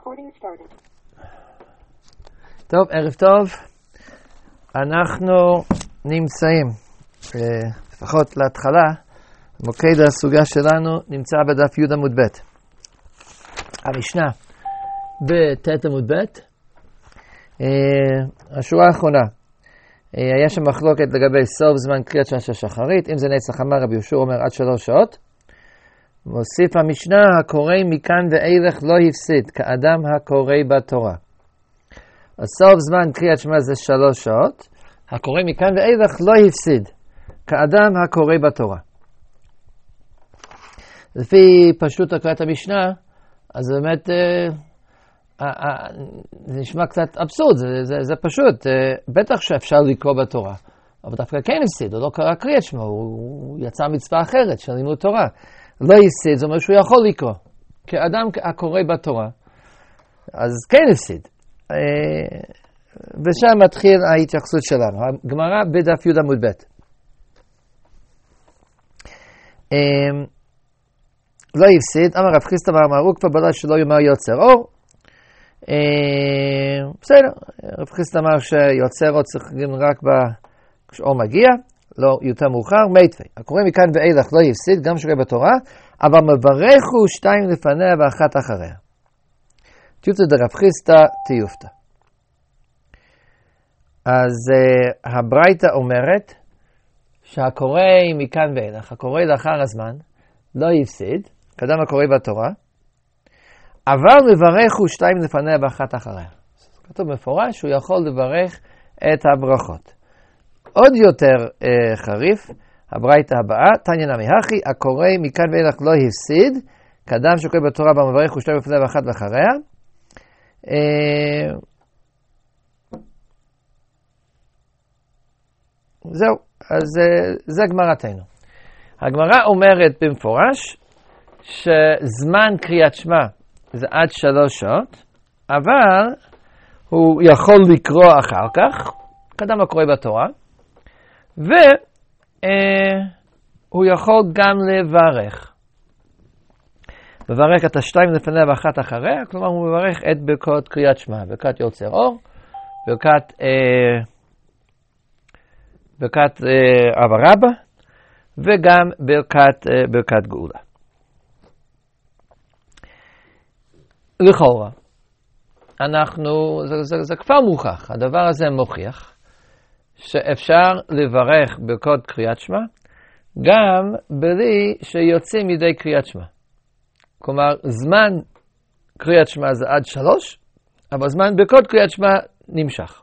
טוב, ערב טוב. אנחנו נמצאים, לפחות להתחלה, מוקד הסוגיה שלנו נמצא בדף י' עמוד ב'. המשנה בת' עמוד ב', השורה האחרונה. היה שם מחלוקת לגבי סוף זמן קריאת שמע של שחרית, אם זה נצח אמר רבי יהושע אומר עד 3 שעות. מוסיף המשנה, הקורא מכאן ואילך לא הפסיד, כאדם הקורא בתורה. הסוף זמן קריאת שמע זה 3 שעות, הקורא מכאן ואילך לא הפסיד, כאדם הקורא בתורה. לפי פשוט הקריאת המשנה, אז באמת זה נשמע קצת אבסורד, זה פשוט, בטח שאפשר לקרוא בתורה, אבל דווקא כן הפסיד, הוא לא קרא קריאת שמע, הוא יצא מצווה אחרת של לימוד תורה. לא הפסיד, זאת אומרת שהוא יכול לקרוא, כאדם הקורא בתורה, אז כן הפסיד. ושם מתחיל ההתייחסות שלנו, הגמרא בדף י' עמוד ב'. לא הפסיד, אמר רב חיסדא אמר עוקפא בלע שלא יאמר יוצר אור. בסדר, רב חיסדא אמר שיוצר אור צריכים רק כשאור מגיע, לא יותר מאוחר, מייטפי. הקורא מכאן ואילך לא יפסיד, גם שקורא בתורה, אבל מברכו 2 לפניה ו1 אחריה. תיופתא דרב חיסדא תיופתא. אז הברייתא אומרת שהקורא מכאן ואילך, הקורא לאחר הזמן, לא יפסיד, קדם הקורא בתורה, אבל מברכו 2 לפניה ו1 אחריה. כתוב מפורש שהוא יכול לברך את הברכות. עוד יותר חריף, הברייתא הבאה, תניא נמי הכי, הקורא מכאן ואילך לא הפסיד, קדם שקורא בתורה במברך ו2 לפניה ו1 אחריה. זהו, אז זה גמרתנו. הגמרא אומרת במפורש שזמן קריאת שמע זה עד 3 שעות, אבל הוא יכול לקרוא אחר כך, קדם הקורא בתורה, והוא יכול גם לברך. מברך את 2 לפניה ו1 אחריה, כלומר הוא מברך את ברכות קריאת שמע, ברכת יוצר אור, ברכת אבא רבא, וגם ברכת גאולה. לכאורה, זה כבר מוכח, הדבר הזה מוכיח, שאפשר לברך ברכות קריאת שמע, גם בלי שיוצאים ידי קריאת שמע. כלומר, זמן קריאת שמע זה עד 3, אבל זמן ברכות קריאת שמע נמשך.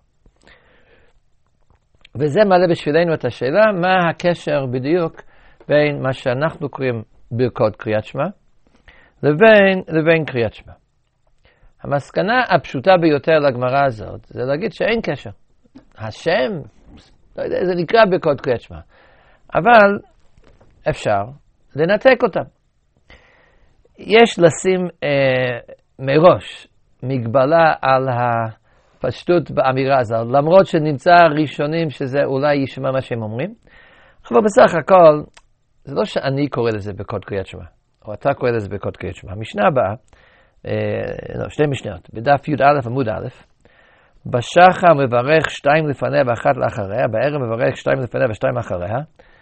וזה מעלה בשבילנו את השאלה, מה הקשר בדיוק בין מה שאנחנו קוראים ברכות קריאת שמע, לבין קריאת שמע. המסקנה הפשוטה ביותר לגמרא הזאת, זה להגיד שאין קשר. השם, לא יודע, זה נקרא ברכות קריאת שמע. אבל אפשר לנתק אותם. יש לשים מראש מגבלה על הפשטות באמירה הזאת, למרות שנמצא ראשונים שזה אולי ישמע מה שהם אומרים, אבל בסך הכל, זה לא שאני קורא לזה ברכות קריאת שמע, או אתה קורא לזה ברכות קריאת שמע. המשנה הבאה, שתי משניות, בדף י"א עמוד א', בשחר מברך 2 לפניה ו1 לאחריה, בערב מברך 2 לפניה ו2 אחריה.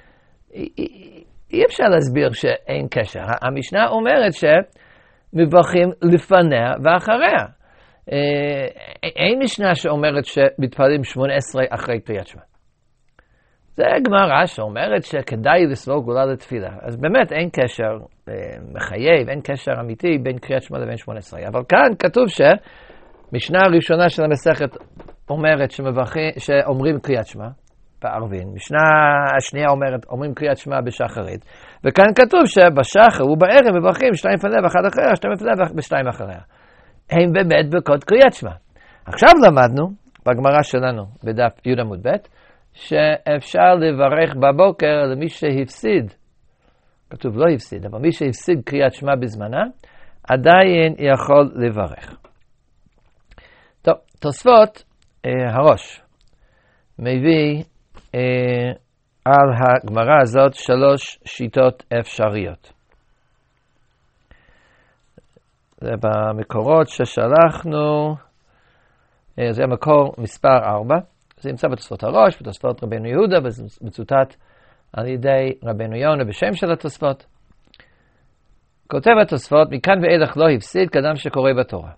אי אפשר להסביר שאין קשר. המשנה אומרת שמברכים לפניה ואחריה. אין משנה שאומרת שמתפללים 18 אחרי קריאת שמע. זה גמרא שאומרת שכדאי לסבור גאולה לתפילה. אז באמת אין קשר מחייב, אין קשר אמיתי בין קריאת שמע לבין 18. אבל כאן כתוב משנה הראשונה של המסכת אומרת שאומרים קריאת שמע בערבין. משנה השנייה אומרים קריאת שמע בשחרית. וכאן כתוב שבשחר ובערב מברכים 2 לפניה ו1 אחריה, 2 לפניה ו2 אחריה. הם באמת ברכות קריאת שמע. עכשיו למדנו בגמרא שלנו בדף י' עמוד ב' שאפשר לברך בבוקר למי שהפסיד. כתוב לא הפסיד, אבל מי שהפסיד קריאת שמע בזמנה עדיין יכול לברך. טוב, תוספות הראש מביא על הגמרא הזאת 3 שיטות אפשריות. זה במקורות ששלחנו, זה המקור מספר 4, זה נמצא בתוספות הראש, בתוספות רבנו יהודה, וזה מצוטט על ידי רבנו יונה בשם של התוספות. כותב התוספות, מכאן ואילך לא הפסיד כאדם שקורא בתורה.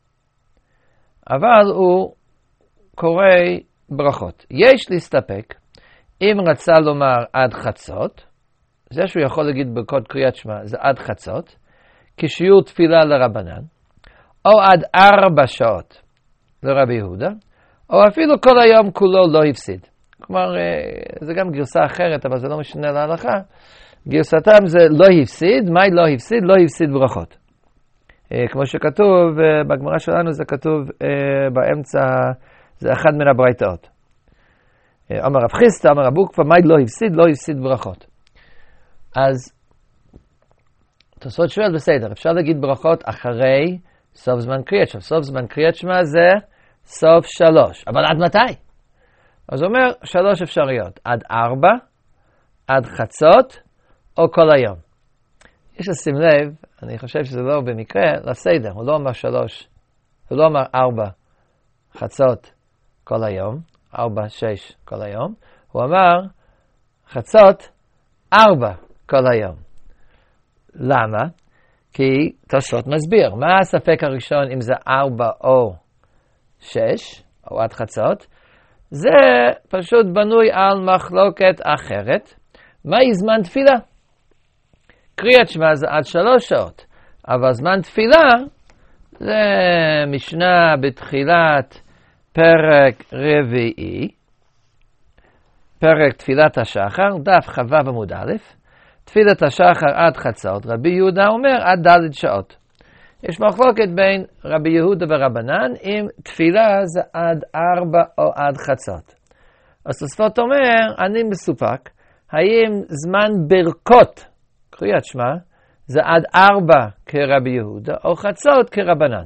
אבל הוא קורא ברכות. יש להסתפק, אם רצה לומר עד חצות, זה שהוא יכול להגיד בקוד קריאת שמע, זה עד חצות, כשיעור תפילה לרבנן, או עד 4 שעות לרבי יהודה, או אפילו כל היום כולו לא הפסיד. כלומר, זה גם גרסה אחרת, אבל זה לא משנה להלכה. גרסתם זה לא הפסיד, מה לא הפסיד? לא הפסיד ברכות. כמו שכתוב, בגמרא שלנו זה כתוב באמצע, זה אחד מן הברייתאות. אמר רב חיסטה, אמר רב עוקבא, מה לא הפסיד? לא הפסיד ברכות. אז תוספות שואל בסדר, אפשר להגיד ברכות אחרי סוף זמן קריאת שמע. סוף זמן קריאת שמע זה סוף 3. אבל עד מתי? אז הוא אומר 3 אפשרויות. עד 4, עד חצות, או כל היום. יש לשים לב, אני חושב שזה לא במקרה, לסדר. הוא לא אמר 3, הוא לא אמר 4 חצות כל היום, 4, 6 כל היום. הוא אמר חצות 4 כל היום. למה? כי תוספות מסביר. מה הספק הראשון אם זה 4 או 6, או עד חצות? זה פשוט בנוי על מחלוקת אחרת. מהי זמן תפילה? קריאת שמע זה עד 3 שעות, אבל זמן תפילה זה משנה בתחילת פרק רביעי, פרק תפילת השחר, דף ח"ו עמוד א', תפילת השחר עד חצות, רבי יהודה אומר עד ד' שעות. יש מחלוקת בין רבי יהודה ורבנן אם תפילה זה עד 4 או עד חצות. אז תוספות אומר, אני מסופק, האם זמן ברכות קריאת שמע זה עד 4 כרבי יהודה או חצות כרבנן.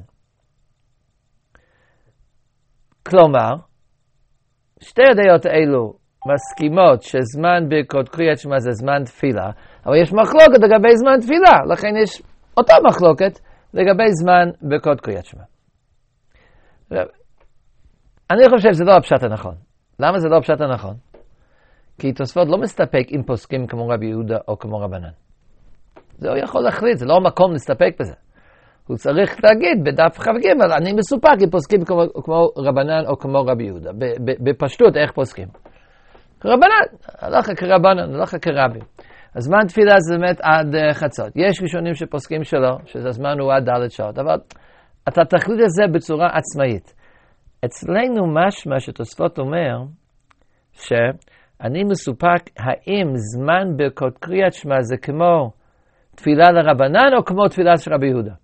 כלומר, שתי הדעות האלו מסכימות שזמן ברכות קריאת שמע זה זמן תפילה, אבל יש מחלוקת לגבי זמן תפילה, לכן יש אותה מחלוקת לגבי זמן ברכות קריאת שמע. אני חושב שזה לא הפשט הנכון. למה זה לא הפשט הנכון? כי תוספות לא מסתפק אם פוסקים כמו רבי יהודה או כמו רבנן. זה הוא יכול להחליט, זה לא מקום להסתפק בזה. הוא צריך להגיד בדף כ"ג, אני מסופק אם פוסקים כמו רבנן או כמו רבי יהודה. בפשטות איך פוסקים? רבנן, הלכה כרבנן, הלכה כרבי. הזמן תפילה זה באמת עד חצות. יש ראשונים שפוסקים שלו, שזה הזמן הוא עד ד' שעות, אבל אתה תחליט את זה בצורה עצמאית. אצלנו משמע שתוספות אומר שאני מסופק האם זמן ברכות קריאת שמע זה כמו תפילה לרבנן או כמו תפילה של רבי יהודה.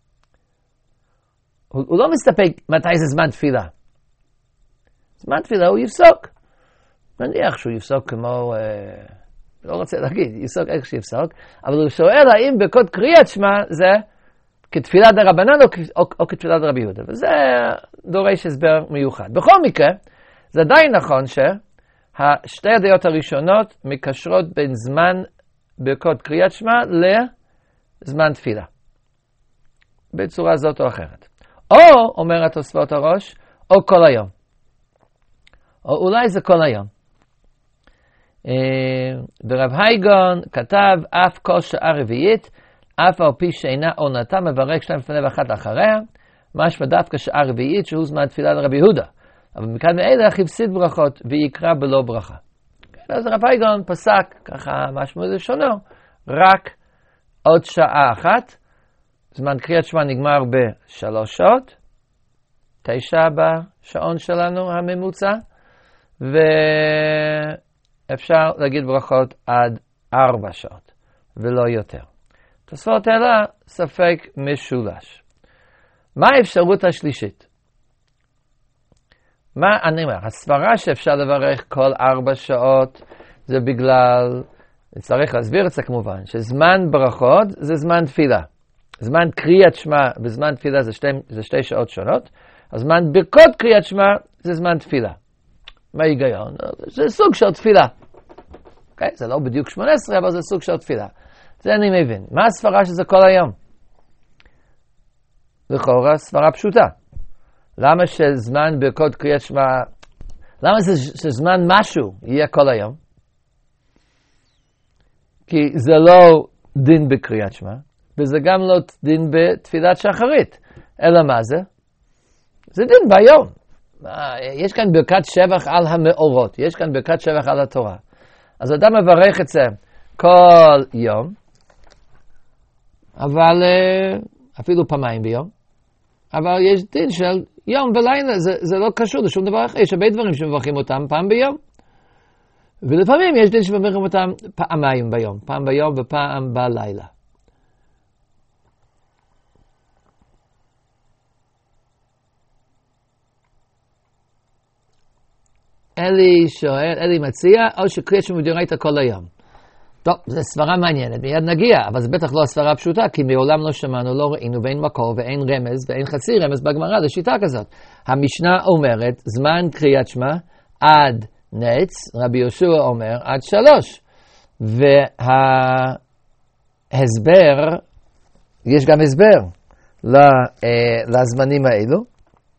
הוא לא מסתפק מתי זה זמן תפילה. זמן תפילה הוא יפסוק. נניח שהוא יפסוק כמו, לא רוצה להגיד, יפסוק איך שיפסוק, אבל הוא שואל האם ברכות קריאת שמע זה כתפילה לרבנן או כתפילה לרבי יהודה. וזה דורש הסבר מיוחד. בכל מקרה, זה עדיין נכון ששתי הדעות הראשונות מקשרות בין זמן ברכות קריאת שמע לזמן תפילה. בצורה זאת או אחרת. או, אומר התוספות הראש, או כל היום. או אולי זה כל היום. ברב הייגון כתב, אף כל שעה רביעית, אף על פי שאינה עונתה, מברק 2 לפני ואחת אחריה, משמע דווקא שעה רביעית שהוא זמן תפילה לרבי יהודה. אבל מכאן ואילך הפסיד ברכות ויקרא בלא ברכה. אז רב הייגון פסק, ככה משמע לשונו, רק עוד שעה אחת, זמן קריאת שמע נגמר ב3 שעות, 9 בשעון שלנו הממוצע, ואפשר להגיד ברכות עד 4 שעות, ולא יותר. תוספות אלא ספק משולש. מה האפשרות השלישית? מה אני אומר? הסברה שאפשר לברך כל 4 שעות, זה בגלל, צריך להסביר את זה כמובן, שזמן ברכות זה זמן תפילה. זמן קריאת שמע וזמן תפילה זה 2 שעות שונות, אז זמן ברכות קריאת שמע זה זמן תפילה. מה ההיגיון? זה סוג של תפילה. Okay? זה לא בדיוק 18, אבל זה סוג של תפילה. זה אני מבין. מה הסברה שזה כל היום? לכאורה סברה פשוטה. למה שזמן ברכות קריאת שמע, למה שזמן משהו יהיה כל היום? כי זה לא דין בקריאת שמע, וזה גם לא דין בתפילת שחרית. אלא מה זה? זה דין ביום. יש כאן ברכת שבח על המאורות, יש כאן ברכת שבח על התורה. אז אדם מברך את זה כל יום, אבל אפילו פעמיים ביום, אבל יש דין של יום ולילה, זה לא קשור לשום דבר אחר. יש הרבה דברים שמברכים אותם פעם ביום, ולפעמים יש דין שמברכים אותם פעמיים ביום, פעם ביום ופעם בלילה. אלי שואל, אלי מציע, או שקריאת שמע מדאורייתא כל היום. טוב, זו סברה מעניינת, מיד נגיע, אבל זה בטח לא הסברה הפשוטה, כי מעולם לא שמענו, לא ראינו, ואין מקור, ואין רמז, ואין חצי רמז בגמרא לשיטה כזאת. המשנה אומרת, זמן קריאת שמע עד נץ, רבי יהושע אומר, עד 3. וההסבר, יש גם הסבר לזמנים האלו.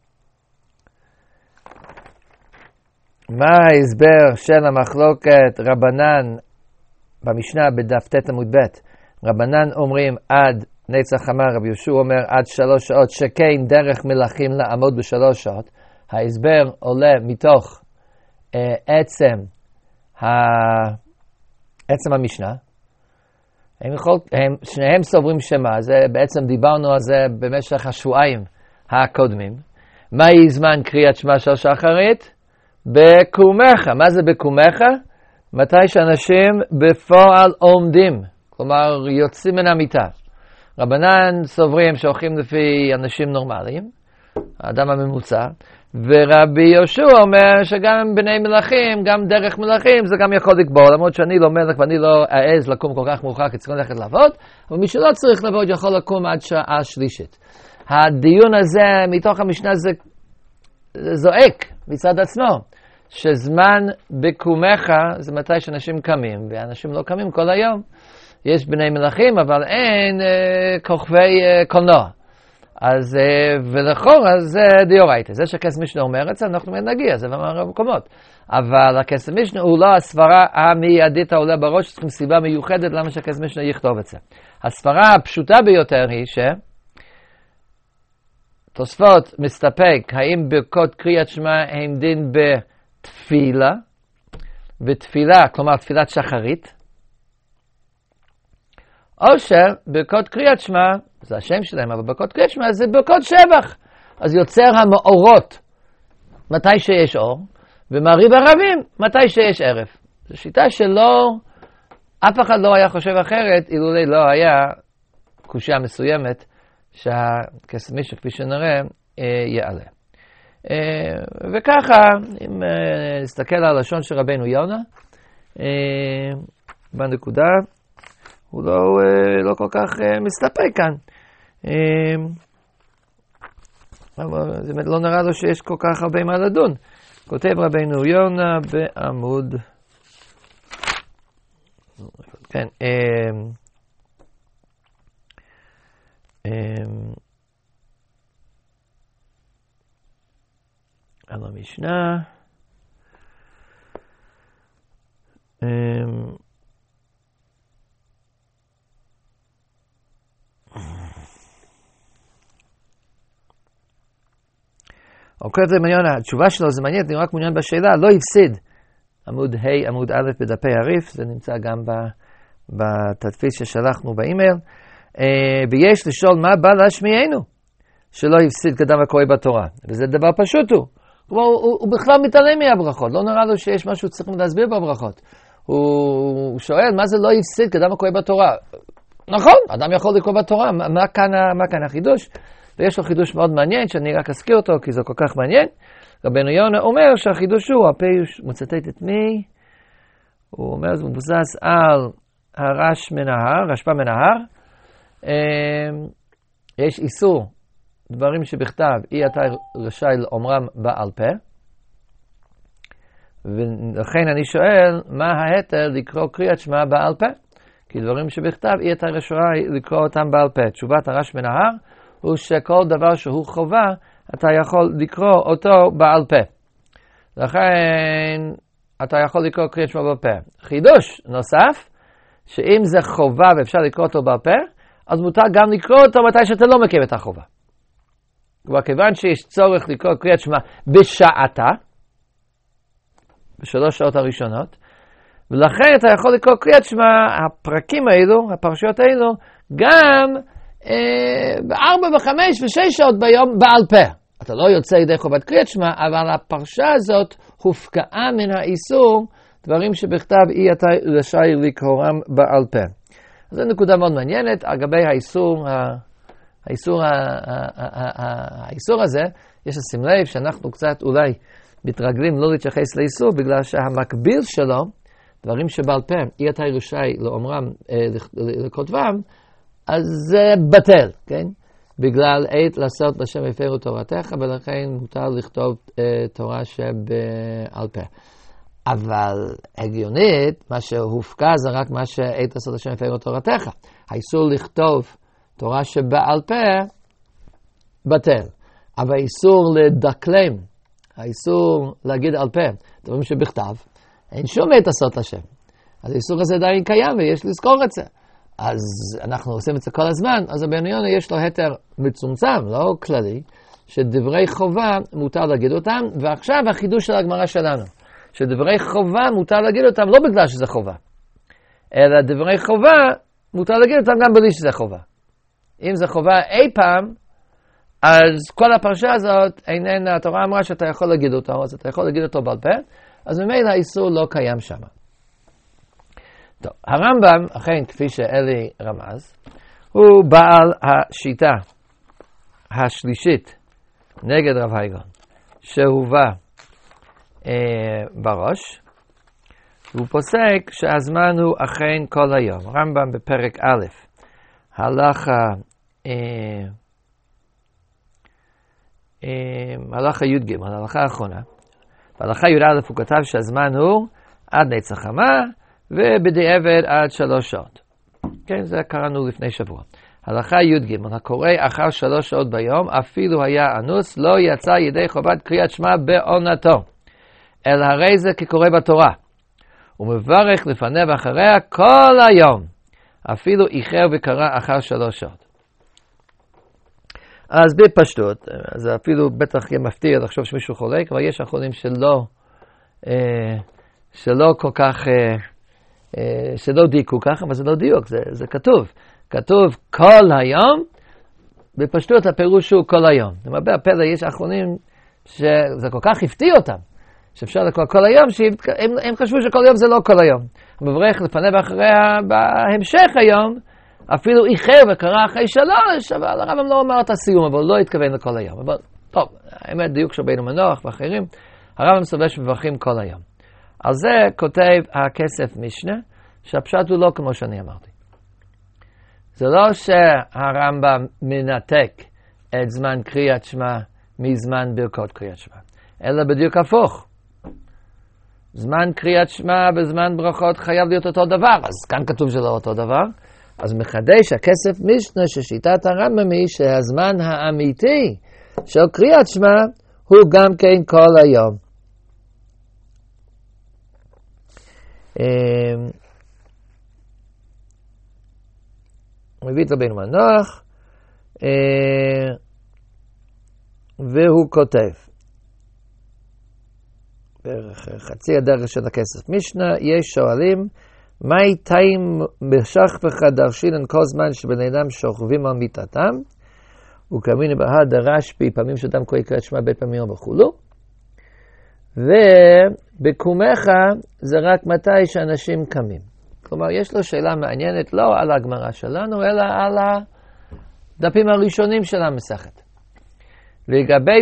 מה ההסבר של המחלוקת רבנן במשנה בדף ט עמוד ב'? רבנן אומרים עד נצח חמה, רבי יהושע אומר עד 3 שעות, שכן דרך מלכים לעמוד ב3 שעות. ההסבר עולה מתוך עצם המשנה. שניהם סוברים שמה, זה בעצם דיברנו על זה במשך השבועיים הקודמים. מהי זמן קריאת שמע של שחרית? בקומך. מה זה בקומך? מתי שאנשים בפועל עומדים, כלומר יוצאים מן המיטה. רבנן סוברים שהולכים לפי אנשים נורמליים, האדם הממוצע, ורבי יהושע אומר שגם בני מלכים, גם דרך מלכים, זה גם יכול לקבוע, למרות שאני לא מלך ואני לא אעז לקום כל כך מאוחר כי צריך ללכת לעבוד, אבל מי שלא צריך לעבוד יכול לקום עד שעה שלישית. הדיון הזה מתוך המשנה זה זועק מצד עצמו, שזמן בקומך זה מתי שאנשים קמים, ואנשים לא קמים כל היום. יש בני מלכים, אבל אין כוכבי קולנוע. אז ולכאורה זה דאורייתא. זה שכס משנה אומר את זה, אנחנו נגיע, זה במקומות. אבל הכס משנה הוא לא הסברה המיידית העולה בראש, צריכים סיבה מיוחדת למה שכס משנה יכתוב את זה. הסברה הפשוטה ביותר היא תוספות מסתפק, האם ברכות קריאת שמע הם דין בתפילה, ותפילה, כלומר תפילת שחרית, או שברכות קריאת שמע, זה השם שלהם, אבל ברכות קריאת שמע זה ברכות שבח. אז יוצר המאורות מתי שיש אור, ומעריב ערבים מתי שיש ערב. זו שיטה שלא, אף אחד לא היה חושב אחרת, אילולא לא היה קושיה מסוימת, שהכס משנה, כפי שנראה, יעלה. וככה, אם נסתכל על הלשון של רבנו יונה, בנקודה, הוא לא כל כך מסתפק כאן. אבל זה לא נראה לו שיש כל כך הרבה מה לדון. כותב רבנו יונה בעמוד, כן, על המשנה, כותב רבנו יונה, התשובה שלו זה מעניין, אני רק מעוניין בשאלה, לא הפסיד. עמוד ה' עמוד א' בדפי הריף, זה נמצא גם בתדפיס ששלחנו באימייל. ויש לשאול מה בא להשמיענו, שלא הפסיד קדם הקורא בתורה. וזה דבר פשוט הוא. כלומר, הוא בכלל מתעלם מהברכות, לא נראה לו שיש משהו שצריכים להסביר בברכות. הוא שואל מה זה לא הפסיד קדם הקורא בתורה. נכון, אדם יכול לקרוא בתורה, מה כאן החידוש? ויש לו חידוש מאוד מעניין, שאני רק אזכיר אותו, כי זה כל כך מעניין. רבנו יונה אומר שהחידוש הוא, הפיוש מצטט את מי? הוא אומר, זה מבוסס על רשב"א מנהר. יש איסור, דברים שבכתב, אי אתה רשאי לאומרם בעל פה. ולכן אני שואל, מה ההתר לקרוא קריאת שמע בעל פה? כי דברים שבכתב, אי אתה רשאי לקרוא אותם בעל פה. תשובת הרשב"א מנהר, הוא שכל דבר שהוא חובה, אתה יכול לקרוא אותו בעל פה. לכן, אתה יכול לקרוא קריאת שמע בעל פה. חידוש נוסף, שאם זה חובה ואפשר לקרוא אותו בעל פה, אז מותר גם לקרוא אותו מתי שאתה לא מכיר את החובה. כבר כיוון שיש צורך לקרוא קריאת שמע בשעתה, בשלוש שעות הראשונות, ולכן אתה יכול לקרוא קריאת שמע, הפרקים האלו, הפרשיות האלו, גם ב4 ו5 ו6 שעות ביום בעל פה. אתה לא יוצא ידי חובת קריאת שמע, אבל הפרשה הזאת הופקעה מן האיסור, דברים שבכתב אי אתה רשאי לקרואם בעל פה. זו נקודה מאוד מעניינת, אגבי האיסור הזה, יש לשים לב שאנחנו קצת אולי מתרגלים לא להתייחס לאיסור, בגלל שהמקביל שלו, דברים שבעל פה, אי אתה רשאי לאומרם, לכותבם, אז זה בטל, כן? בגלל עת לעשות לשם הפרו תורתך, ולכן מותר לכתוב תורה שבעל פה. אבל הגיונית, מה שהופקע זה רק מה שעת לעשות לשם הפרו תורתך. האיסור לכתוב תורה שבעל פה, בטל. אבל האיסור לדקלם, האיסור להגיד על פה, דברים שבכתב, אין שום עת לעשות לשם. אז האיסור הזה עדיין קיים ויש לזכור את זה. אז אנחנו עושים את זה כל הזמן, אז הבניון יש לו היתר מצומצם, לא כללי, שדברי חובה מותר להגיד אותם, ועכשיו החידוש של הגמרא שלנו, שדברי חובה מותר להגיד אותם לא בגלל שזה חובה, אלא דברי חובה מותר להגיד אותם גם בלי שזה חובה. אם זה חובה אי פעם, אז כל הפרשה הזאת איננה, התורה אמרה שאתה יכול להגיד אותו, אז אתה יכול להגיד אותו בעל פה, אז ממילא האיסור לא קיים שם. טוב, הרמב"ם, אכן כפי שאלי רמז, הוא בעל השיטה השלישית נגד רב הייגון, שהובא בראש, והוא פוסק שהזמן הוא אכן כל היום. רמב"ם בפרק א', הלכה י"ג, הלכה האחרונה, בהלכה י"א הוא כתב שהזמן הוא עד נצח חמה, ובדיעבד עד 3 שעות. כן, זה קראנו לפני שבוע. הלכה י"ג, הקורא אחר 3 שעות ביום, אפילו היה אנוס, לא יצא ידי חובת קריאת שמע בעונתו. אלא הרי זה כקורא בתורה. הוא מברך לפניה ואחריה כל היום. אפילו איחר וקרא אחר 3 שעות. אז בפשטות, זה אפילו בטח יהיה מפתיע לחשוב שמישהו חולק, אבל יש אחרונים שלא כל כך, שלא דייקו ככה, אבל זה לא דיוק, זה כתוב. כתוב כל היום, בפשטות הפירוש הוא כל היום. למרבה הפלא יש אחרונים שזה כל כך הפתיע אותם, שאפשר לקרוא כל היום, שהם חשבו שכל יום זה לא כל היום. מברך לפניה ואחריה בהמשך היום, אפילו איחר וקרא אחרי 3, אבל הרמב"ם לא אמר את הסיום, אבל לא התכוון לכל היום. אבל טוב, האמת דיוק של בן מנוח ואחרים, הרמב"ם סובר שמברכים כל היום. על זה כותב הכסף משנה, שהפשט הוא לא כמו שאני אמרתי. זה לא שהרמב"ם מנתק את זמן קריאת שמע מזמן ברכות קריאת שמע, אלא בדיוק הפוך. זמן קריאת שמע וזמן ברכות חייב להיות אותו דבר, אז כאן כתוב שלא אותו דבר. אז מחדש הכסף משנה ששיטת הרמב"ם היא שהזמן האמיתי של קריאת שמע הוא גם כן כל היום. מביא את רבינו מנוח, והוא כותב, בחצי הדרך של הכסף משנה, יש שואלים, מהי טעים משך וחדרשינן כל זמן שבני אדם שוכבים על מיטתם, וכמיני בהד הרשב"י, פעמים שאדם קורא קריאת שמע בית פעמים וכולו, ובקומך זה רק מתי שאנשים קמים. כלומר, יש לו שאלה מעניינת לא על הגמרא שלנו, אלא על הדפים הראשונים של המסכת. לגבי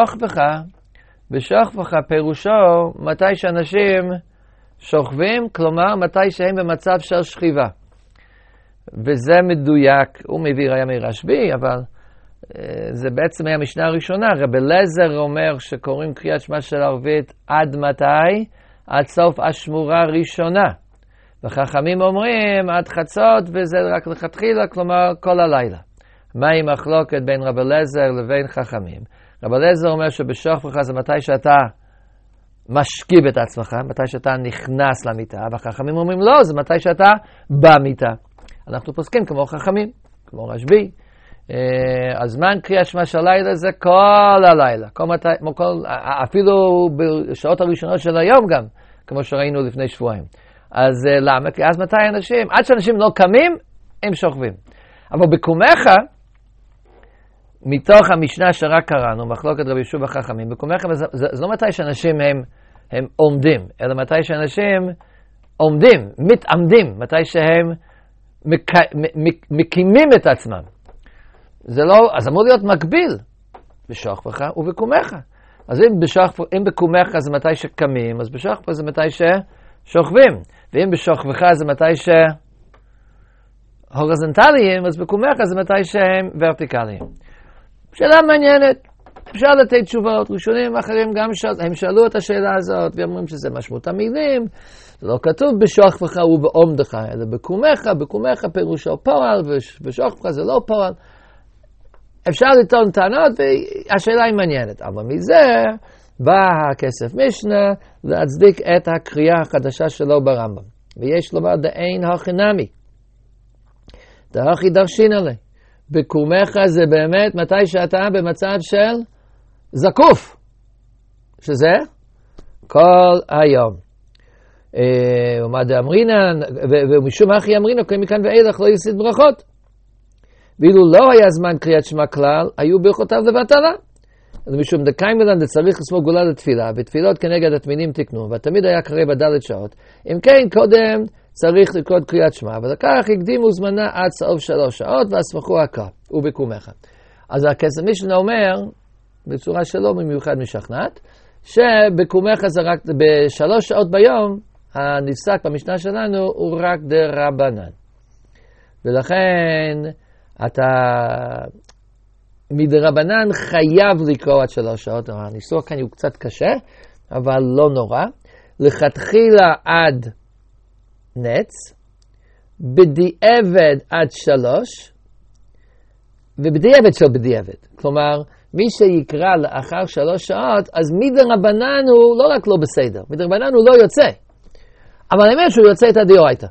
בשוכבך פירושו מתי שאנשים שוכבים, כלומר מתי שהם במצב של שכיבה. וזה מדויק, הוא מביא ראיה מרשב"י, אבל זה בעצם היה המשנה הראשונה. רבי אליעזר אומר שקוראים קריאת שמע של ערבית עד מתי? עד סוף השמורה הראשונה. וחכמים אומרים עד חצות, וזה רק לכתחילה, כלומר כל הלילה. מהי מחלוקת בין רב אליעזר לבין חכמים? רב אליעזר אומר שבשוכבך זה מתי שאתה משכיב את עצמך, מתי שאתה נכנס למיטה, והחכמים אומרים לא, זה מתי שאתה במיטה. אנחנו פוסקים כמו חכמים, כמו רשב"י. הזמן קריאת שמע של הלילה זה כל הלילה, אפילו בשעות הראשונות של היום גם, כמו שראינו לפני שבועיים. אז למה? כי אז מתי אנשים, עד שאנשים לא קמים, הם שוכבים. אבל בקומך, מתוך המשנה שרק קראנו, מחלוקת רבי יהושע וחכמים, בקומך זה לא מתי שאנשים הם עומדים, אלא מתי שאנשים עומדים, מתעמדים, מתי שהם מקימים את עצמם. זה לא, אז אמור להיות מקביל בשוכבך ובקומך. אז אם בקומך זה מתי שקמים, אז בשוכבך זה מתי ששוכבים. ואם בשוכבך זה מתי שהורזנטליים, אז בקומך זה מתי שהם ורטיקליים. שאלה מעניינת. אפשר לתת תשובות. ראשונים אחרים גם הם שאלו את השאלה הזאת, ואומרים שזה משמעות המילים. זה לא כתוב בשוכבך ובעומדך, אלא בקומך פירושו פועל, ובשוכבך זה לא פועל. אפשר לטעון טענות, והשאלה היא מעניינת. אבל מזה בא הכסף משנה להצדיק את הקריאה החדשה שלו ברמב"ם. ויש לומר דאין הכי נמי. דאכי דרשין עלי. בקומך זה באמת מתי שאתה במצב של זקוף. שזה כל היום. ומה דאמרינן, ומשום הכי אמרינן, כי מכאן ואילך לא יסיד ברכות. ואילו לא היה זמן קריאת שמע כלל, היו ברכותיו לבטלה. משום דקיימלן דצריך לסמוך גאולה לתפילה, ותפילות כנגד התמינים תקנו, ותמיד היה קרב בדלת שעות. אם כן, קודם צריך לקרוא קריאת שמע, ולכך הקדימו זמנה עד סוף 3 שעות, והסמכו הקרא, ובקומך. אז הכסף משנה אומר, בצורה שלו במיוחד משכנעת, שבקומך זה רק ב3 שעות ביום, הנפסק במשנה שלנו הוא רק דרבנן. ולכן, אתה מדרבנן חייב לקרוא עד 3 שעות, הניסוח כאן הוא קצת קשה, אבל לא נורא. לכתחילה עד נץ, בדיעבד עד 3, ובדיעבד של בדיעבד. כלומר, מי שיקרא לאחר 3 שעות, אז מדרבנן הוא לא רק לא בסדר, מדרבנן הוא לא יוצא. אבל האמת שהוא יוצא את הדאורייתא.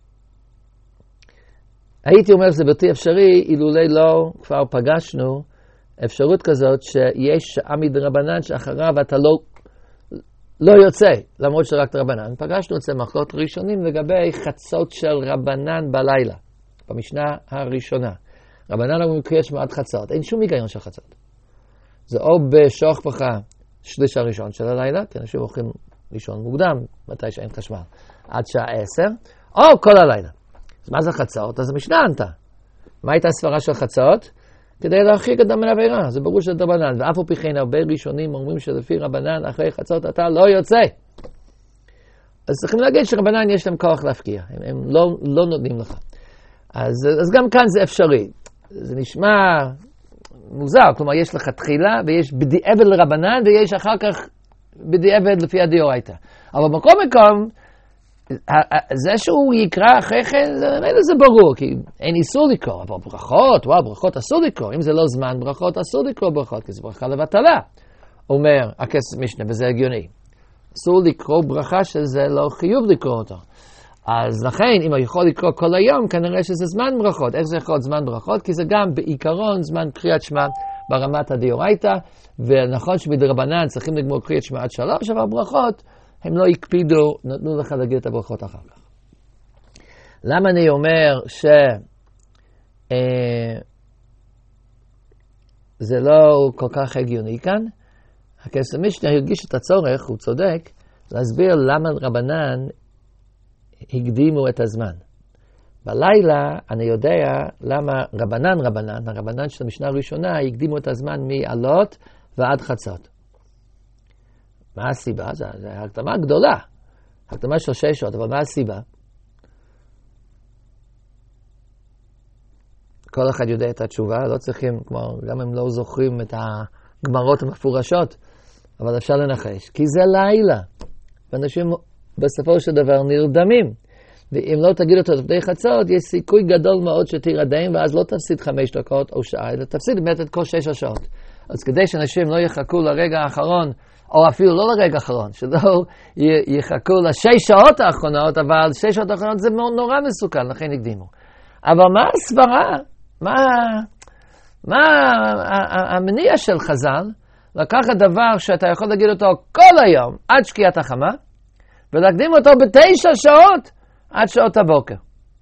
הייתי אומר שזה בלתי אפשרי, אילולי לא כבר פגשנו אפשרות כזאת שיש שעה מדרבנן שאחריו אתה לא יוצא, למרות שרק דרבנן. פגשנו אצל מחלוקות ראשונים לגבי חצות של רבנן בלילה, במשנה הראשונה. רבנן אמרו קריאת שמע עד חצות, אין שום היגיון של חצות. זה או בשוכבך שליש הראשון של הלילה, כי אנשים הולכים לישון מוקדם, מתי שאין חשמל, עד שעה 10, או כל הלילה. אז מה זה חצות? אז המשנה ענתה. מה הייתה הסברה של חצות? כדי להרחיק אדם מן העבירה. זה ברור שזה דרבנן. ואף על פי כן הרבה ראשונים אומרים שלפי רבנן אחרי חצות אתה לא יוצא. אז צריכים להגיד שרבנן יש להם כוח להפקיע. הם לא נותנים לך. אז גם כאן זה אפשרי. זה נשמע מוזר. כלומר יש לך תחילה ויש בדיעבד לרבנן ויש אחר כך בדיעבד לפי הדאורייתא. אבל במקום זה שהוא יקרא אחרי כן, זה ברור, כי אין איסור לקרוא, אבל ברכות אסור לקרוא, אם זה לא זמן ברכות אסור לקרוא ברכות, כי זה ברכה לבטלה, אומר הכסף משנה, וזה הגיוני. אסור לקרוא ברכה שזה לא חיוב לקרוא אותו. אז לכן, אם הוא יכול לקרוא כל היום, כנראה שזה זמן ברכות. איך זה יכול להיות זמן ברכות? כי זה גם בעיקרון זמן קריאת שמע ברמת הדאורייתא, ונכון שבדרבנן צריכים לגמור קריאת שמע עד 3, אבל ברכות, הם לא הקפידו, נתנו לך להגיד את הברכות אחר כך. למה אני אומר זה לא כל כך הגיוני כאן? הכסף משנה הרגיש את הצורך, הוא צודק, להסביר למה רבנן הקדימו את הזמן. בלילה אני יודע למה הרבנן של המשנה הראשונה, הקדימו את הזמן מעלות ועד חצות. מה הסיבה? זו הקדמה גדולה. הקדמה של 6 שעות, אבל מה הסיבה? כל אחד יודע את התשובה, לא צריכים, כלומר, גם הם לא זוכרים את הגמרות המפורשות, אבל אפשר לנחש. כי זה לילה, ואנשים בסופו של דבר נרדמים. ואם לא תגיד אותו לפני חצות, יש סיכוי גדול מאוד שתירדם, ואז לא תפסיד 5 דקות או שעה, אלא תפסיד באמת את כל 6 השעות. אז כדי שאנשים לא יחכו לרגע האחרון, או אפילו לא לרגע האחרון, שלא יחכו ל6 שעות האחרונות, אבל 6 שעות האחרונות זה נורא מסוכן, לכן הקדימו. אבל מה הסברה? מה המניע של חז"ל? לקחת דבר שאתה יכול להגיד אותו כל היום, עד שקיעת החמה, ולהקדים אותו ב9 שעות, עד שעות הבוקר.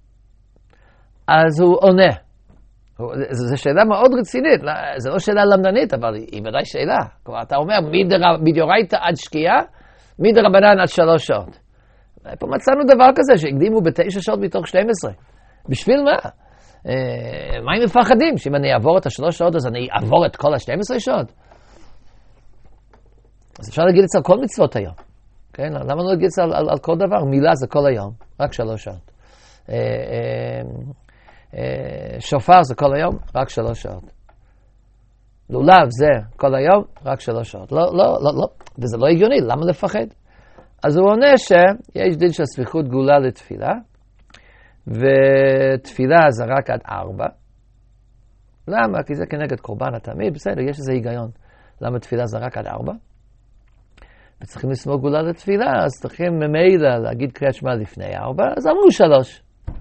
אז הוא עונה. זו שאלה מאוד רצינית, זו לא שאלה למדנית, אבל היא ודאי שאלה. כלומר, אתה אומר, מדאורייתא עד שקיעה, מדרבנן עד 3 שעות. פה מצאנו דבר כזה, שהקדימו ב9 שעות מתוך 12. בשביל מה? מה הם מפחדים? שאם אני אעבור את 3 שעות, אז אני אעבור את כל 12 שעות? אז אפשר להגיד את זה על כל מצוות היום. כן? למה לא להגיד את זה על כל דבר? מילה זה כל היום, רק 3 שעות. שופר זה כל היום, רק 3 שעות. לולב זה כל היום, רק 3 שעות. לא. וזה לא הגיוני, למה לפחד? אז הוא עונה שיש דין של ספיחות גאולה לתפילה, ותפילה זה רק עד 4. למה? כי זה כנגד קורבן התמיד, בסדר, יש איזה היגיון. למה תפילה זה רק עד 4? וצריכים לסמוך גאולה לתפילה, אז צריכים ממילא להגיד קריאת שמע לפני 4, אז אמרו 3.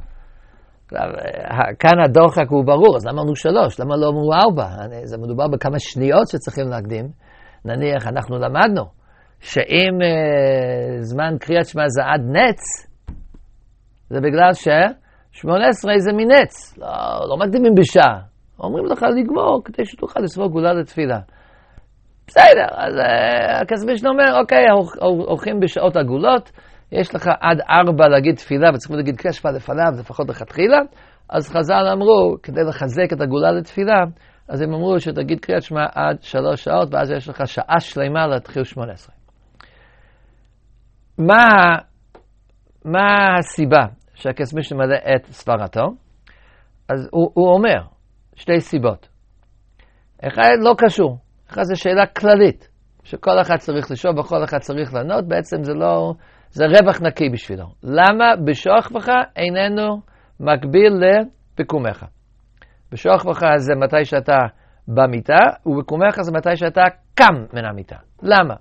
כאן הדוחק הוא ברור, אז למה אמרו 3? למה לא אמרו 4? זה מדובר בכמה שניות שצריכים להקדים. נניח, אנחנו למדנו שאם זמן קריאת שמע זה עד נץ, זה בגלל ש18 זה מנץ, לא מקדימים בשעה. אומרים לך לגמור כדי שתוכל לסמוך גאולה לתפילה. בסדר, אז הכסף משנה אומר, אוקיי, הולכים בשעות עגולות, יש לך עד 4 להגיד תפילה, וצריכים להגיד קריאת שמע לפניו, לפחות לכתחילה, אז חז"ל אמרו, כדי לחזק את הגאולה לתפילה, אז הם אמרו שתגיד קריאת שמע עד 3 שעות, ואז יש לך שעה שלמה להתחיל 18. מה הסיבה שהכסף משנה מלא את סברתו? אז הוא אומר, 2 סיבות. אחד לא קשור. אחת זה שאלה כללית, שכל אחד צריך לשאול וכל אחד צריך לענות, בעצם זה רווח נקי בשבילו. למה בשוכבך איננו מקביל לבקומך? בשוכבך זה מתי שאתה במיטה, ובקומך זה מתי שאתה קם מן המיטה. למה?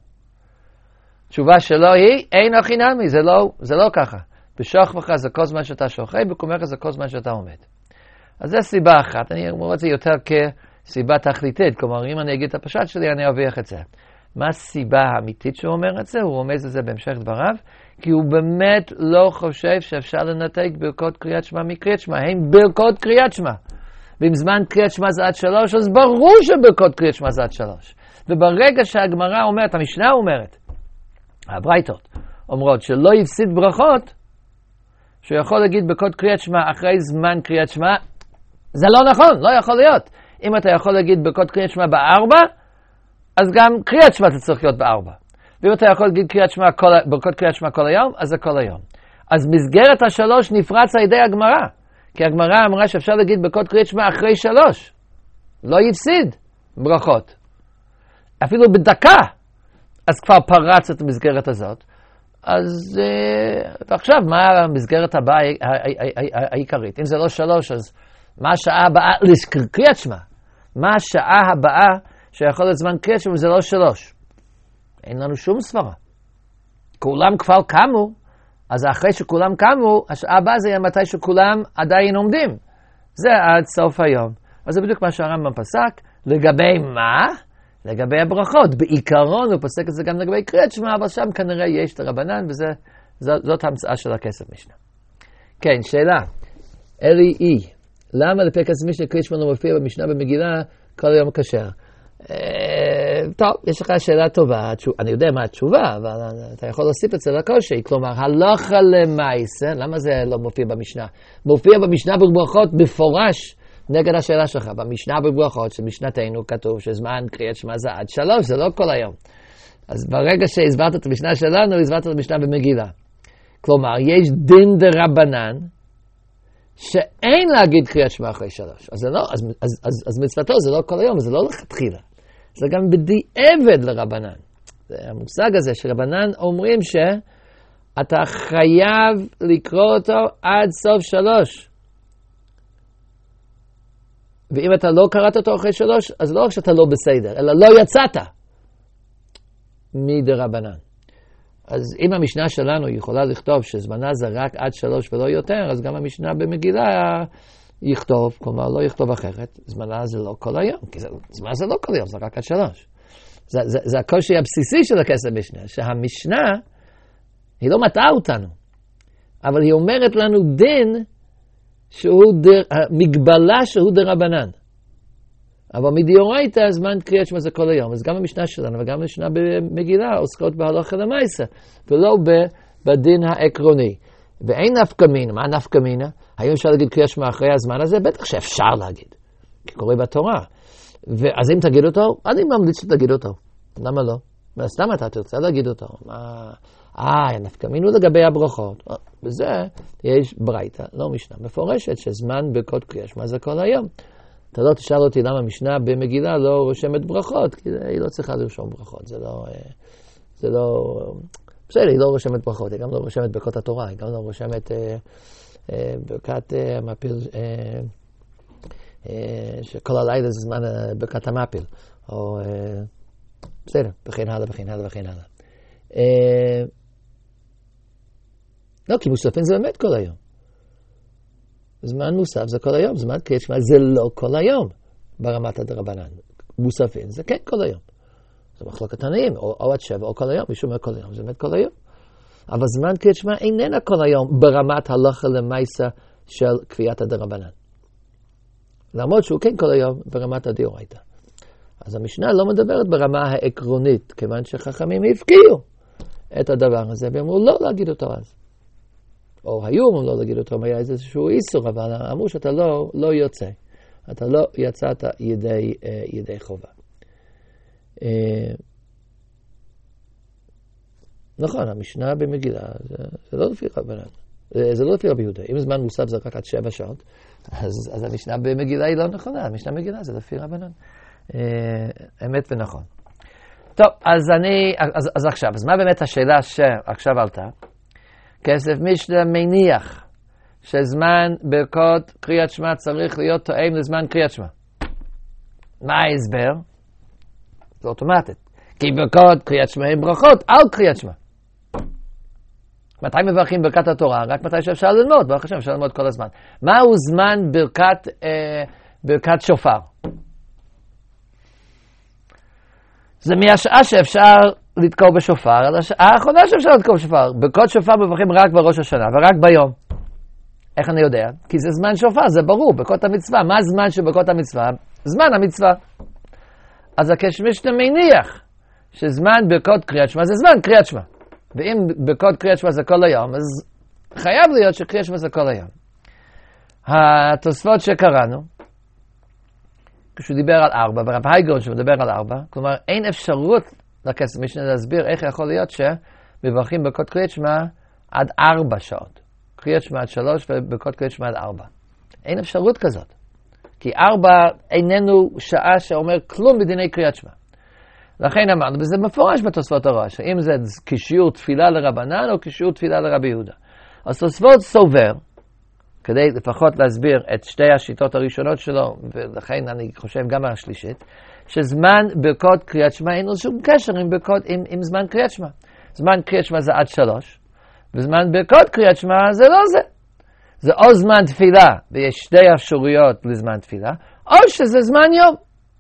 התשובה שלו היא, אין הכי נמי, זה לא ככה. בשוכבך זה כל זמן שאתה שוכב, בקומך זה כל זמן שאתה עומד. אז זו סיבה אחת, אני אומר את זה יותר סיבה תכליתית, כלומר, אם אני אגיד את הפשט שלי, אני ארוויח את זה. מה הסיבה האמיתית שהוא אומר את זה? הוא רומז את זה בהמשך דבריו, כי הוא באמת לא חושב שאפשר לנתק ברכות קריאת שמע מקריאת שמע. הם ברכות קריאת שמע. ואם זמן קריאת שמע זה עד 3, אז ברור שברכות קריאת שמע זה עד 3. וברגע שהגמרא אומרת, המשנה אומרת, הברייתות אומרות שלא יפסיד ברכות, שהוא יכול להגיד ברכות קריאת שמע אחרי זמן קריאת שמע, זה לא נכון, לא יכול להיות. אם אתה יכול להגיד ברכות קריאת שמע ב4, אז גם קריאת שמע אתה צריך להיות ב4. ואם אתה יכול להגיד ברכות קריאת שמע כל היום, אז זה כל היום. אז מסגרת 3 נפרץ על ידי הגמרא. כי הגמרא אמרה שאפשר להגיד ברכות קריאת שמע אחרי 3. לא יפסיד ברכות. אפילו בדקה. אז כבר פרץ את המסגרת הזאת. אז ועכשיו, מה המסגרת הבאה העיקרית? אם זה לא 3, אז מה השעה הבאה לקריאת שמע? מה השעה הבאה שיכול להיות זמן קריאת שמע? זה לא 3. אין לנו שום סברה. כולם כבר קמו, אז אחרי שכולם קמו, השעה הבאה זה יהיה מתי שכולם עדיין עומדים. זה עד סוף היום. אז זה בדיוק מה שהרמב"ם פסק. לגבי מה? לגבי הברכות. בעיקרון הוא פסק את זה גם לגבי קריאת שמע, אבל שם כנראה יש את הרבנן, וזאת המצאה של הכסף משנה. כן, שאלה. אלי אי. למה לפי הכסף משנה קריאת שמע לא מופיע במשנה במגילה כל היום כשר? טוב, יש לך שאלה טובה, אני יודע מה התשובה, אבל אתה יכול להוסיף את זה לקושי, כלומר, הלכה למעשה, למה זה לא מופיע במשנה? מופיע במשנה בברכות בפורש נגד השאלה שלך, במשנה בברכות של משנתנו כתוב שזמן קריאת שמע זה עד 3, זה לא כל היום. אז ברגע שהסברת את המשנה שלנו, הסברת את המשנה במגילה. כלומר, יש דין דרבנן, שאין להגיד קריאת שמע אחרי 3. אז מצוותו זה לא כל היום, זה לא לכתחילה. זה גם בדיעבד לרבנן. זה המושג הזה שרבנן אומרים אתה חייב לקרוא אותו עד סוף 3. ואם אתה לא קראת אותו אחרי 3, אז לא רק שאתה לא בסדר, אלא לא יצאת מדרבנן. אז אם המשנה שלנו יכולה לכתוב שזמנה זה רק עד 3 ולא יותר, אז גם המשנה במגילה יכתוב, כלומר לא יכתוב אחרת, זמנה זה לא כל היום, כי זמנה זה לא כל היום, זה רק עד 3. זה הקושי הבסיסי של הכסף משנה, שהמשנה היא לא מטעה אותנו, אבל היא אומרת לנו דין שהוא מגבלה שהוא דרבנן. אבל מדאורייתא הזמן קריאת שמע זה כל היום. אז גם המשנה שלנו וגם המשנה במגילה עוסקות בהלכה למעשה, ולא בדין העקרוני. ואין נפקא מינה. מה נפקא מינה? האם אפשר להגיד קריאת שמע אחרי הזמן הזה? בטח שאפשר להגיד, כי קורא בתורה. אז אם תגיד אותו, אני ממליץ שתגיד אותו. למה לא? סתם אתה תרצה להגיד אותו. נפקא מינה לגבי הברכות. בזה יש ברייתא, לא משנה, מפורשת שזמן ברכות קריאת שמע זה כל היום. אתה לא תשאל אותי למה המשנה במגילה לא רושמת ברכות, כי היא לא צריכה לרשום ברכות, זה לא, בסדר, היא לא רושמת ברכות, היא גם לא רושמת ברכות התורה, היא גם לא רושמת ברכת המפיל, שכל הלילה זה זמן ברכת המפיל, או בסדר, וכן הלאה וכן הלאה וכן הלאה. לא, כי מוספין זה באמת כל היום. זמן מוסף זה כל היום, זמן קריאת שמע זה לא כל היום ברמת הדרבנן. מוספין זה כן כל היום. זה מחלוקת תנאים, או עד 7 או כל היום, מישהו אומר כל היום, זה באמת כל היום. אבל זמן קריאת שמע איננה כל היום ברמת הלכה למעשה של קביעת הדרבנן. למרות שהוא כן כל היום ברמת הדאורייתא. אז המשנה לא מדברת ברמה העקרונית, כיוון שחכמים הפקיעו את הדבר הזה, ואמרו לא להגיד אותו אז. או היו אמרו לא להגיד אותו, היה איזשהו איסור, אבל אמרו שאתה לא יוצא. אתה לא יצאת ידי חובה. נכון, המשנה במגילה, זה לא לפי רבנן. זה לא לפי רבי יהודה. אם זמן מוסף זה רק עד 7 שעות, אז המשנה במגילה היא לא נכונה. המשנה במגילה זה לפי רבנן. אמת ונכון. טוב, אז עכשיו, אז מה באמת השאלה שעכשיו עלתה? כסף משנה מניח שזמן ברכות קריאת שמע צריך להיות תואם לזמן קריאת שמע. מה ההסבר? זה אוטומטית. כי ברכות קריאת שמע הם ברכות על קריאת שמע. מתי מברכים ברכת התורה? רק מתי שאפשר ללמוד. ברוך השם אפשר ללמוד כל הזמן. מהו זמן ברכת שופר? זה מהשעה שאפשר לתקוע בשופר, על השעה האחרונה שאפשר לתקוע בשופר. ברכות שופר מברכים רק בראש השנה, ורק ביום. איך אני יודע? כי זה זמן שופר, זה ברור, ברכות המצווה. מה הזמן של ברכות המצווה? זמן המצווה. אז המשנה מניח שזמן ברכות קריאת שמע זה זמן קריאת שמע. ואם ברכות קריאת שמע זה כל היום, אז חייב להיות שקריאת שמע זה כל היום. התוספות שקראנו, כשהוא דיבר על 4, ורב הייגון שמדבר על 4, כלומר אין אפשרות לכסף משנה להסביר איך יכול להיות שמברכים ברכות קריאת שמע עד 4 שעות. קריאת שמע עד 3 וברכות קריאת שמע עד 4. אין אפשרות כזאת. כי 4 איננו שעה שאומר כלום בדיני קריאת שמע. לכן אמרנו, וזה מפורש בתוספות הרע, שאם זה כשיעור תפילה לרבנן או כשיעור תפילה לרבי יהודה. אז תוספות סובר, כדי לפחות להסביר את שתי השיטות הראשונות שלו, ולכן אני חושב גם השלישית, שזמן ברכות קריאת שמע אין לו שום קשר עם זמן קריאת שמע. זמן קריאת שמע זה עד 3, וזמן ברכות קריאת שמע זה לא זה. זה או זמן תפילה, ויש שתי אפשרויות לזמן תפילה, או שזה זמן יום.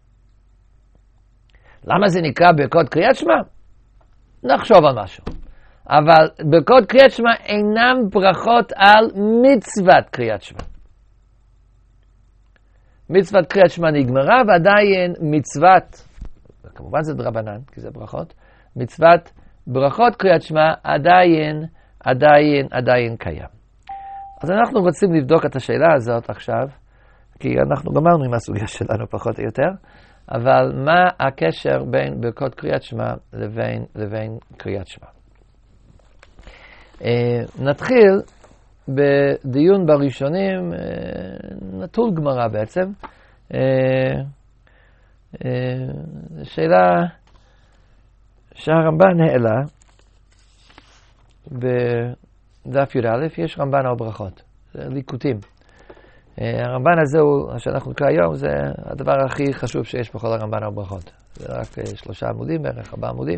למה זה נקרא ברכות קריאת שמע? נחשוב על משהו. אבל ברכות קריאת שמע אינם ברכות על מצוות קריאת שמע. מצוות קריאת שמע נגמרה, ועדיין מצוות, כמובן זה דרבנן, כי זה ברכות, מצוות ברכות קריאת שמע עדיין קיים. אז אנחנו רוצים לבדוק את השאלה הזאת עכשיו, כי אנחנו גמרנו עם הסוגיה שלנו פחות או יותר, אבל מה הקשר בין ברכות קריאת שמע לבין קריאת שמע? נתחיל בדיון בראשונים, נטול גמרא בעצם. שאלה שהרמב"ן העלה, בדף י"א יש רמב"ן על ברכות, זה ליקוטים. הרמב"ן הזה, שאנחנו נקרא היום, זה הדבר הכי חשוב שיש בכל הרמב"ן על ברכות. זה רק 3 עמודים, בערך 4 עמודים.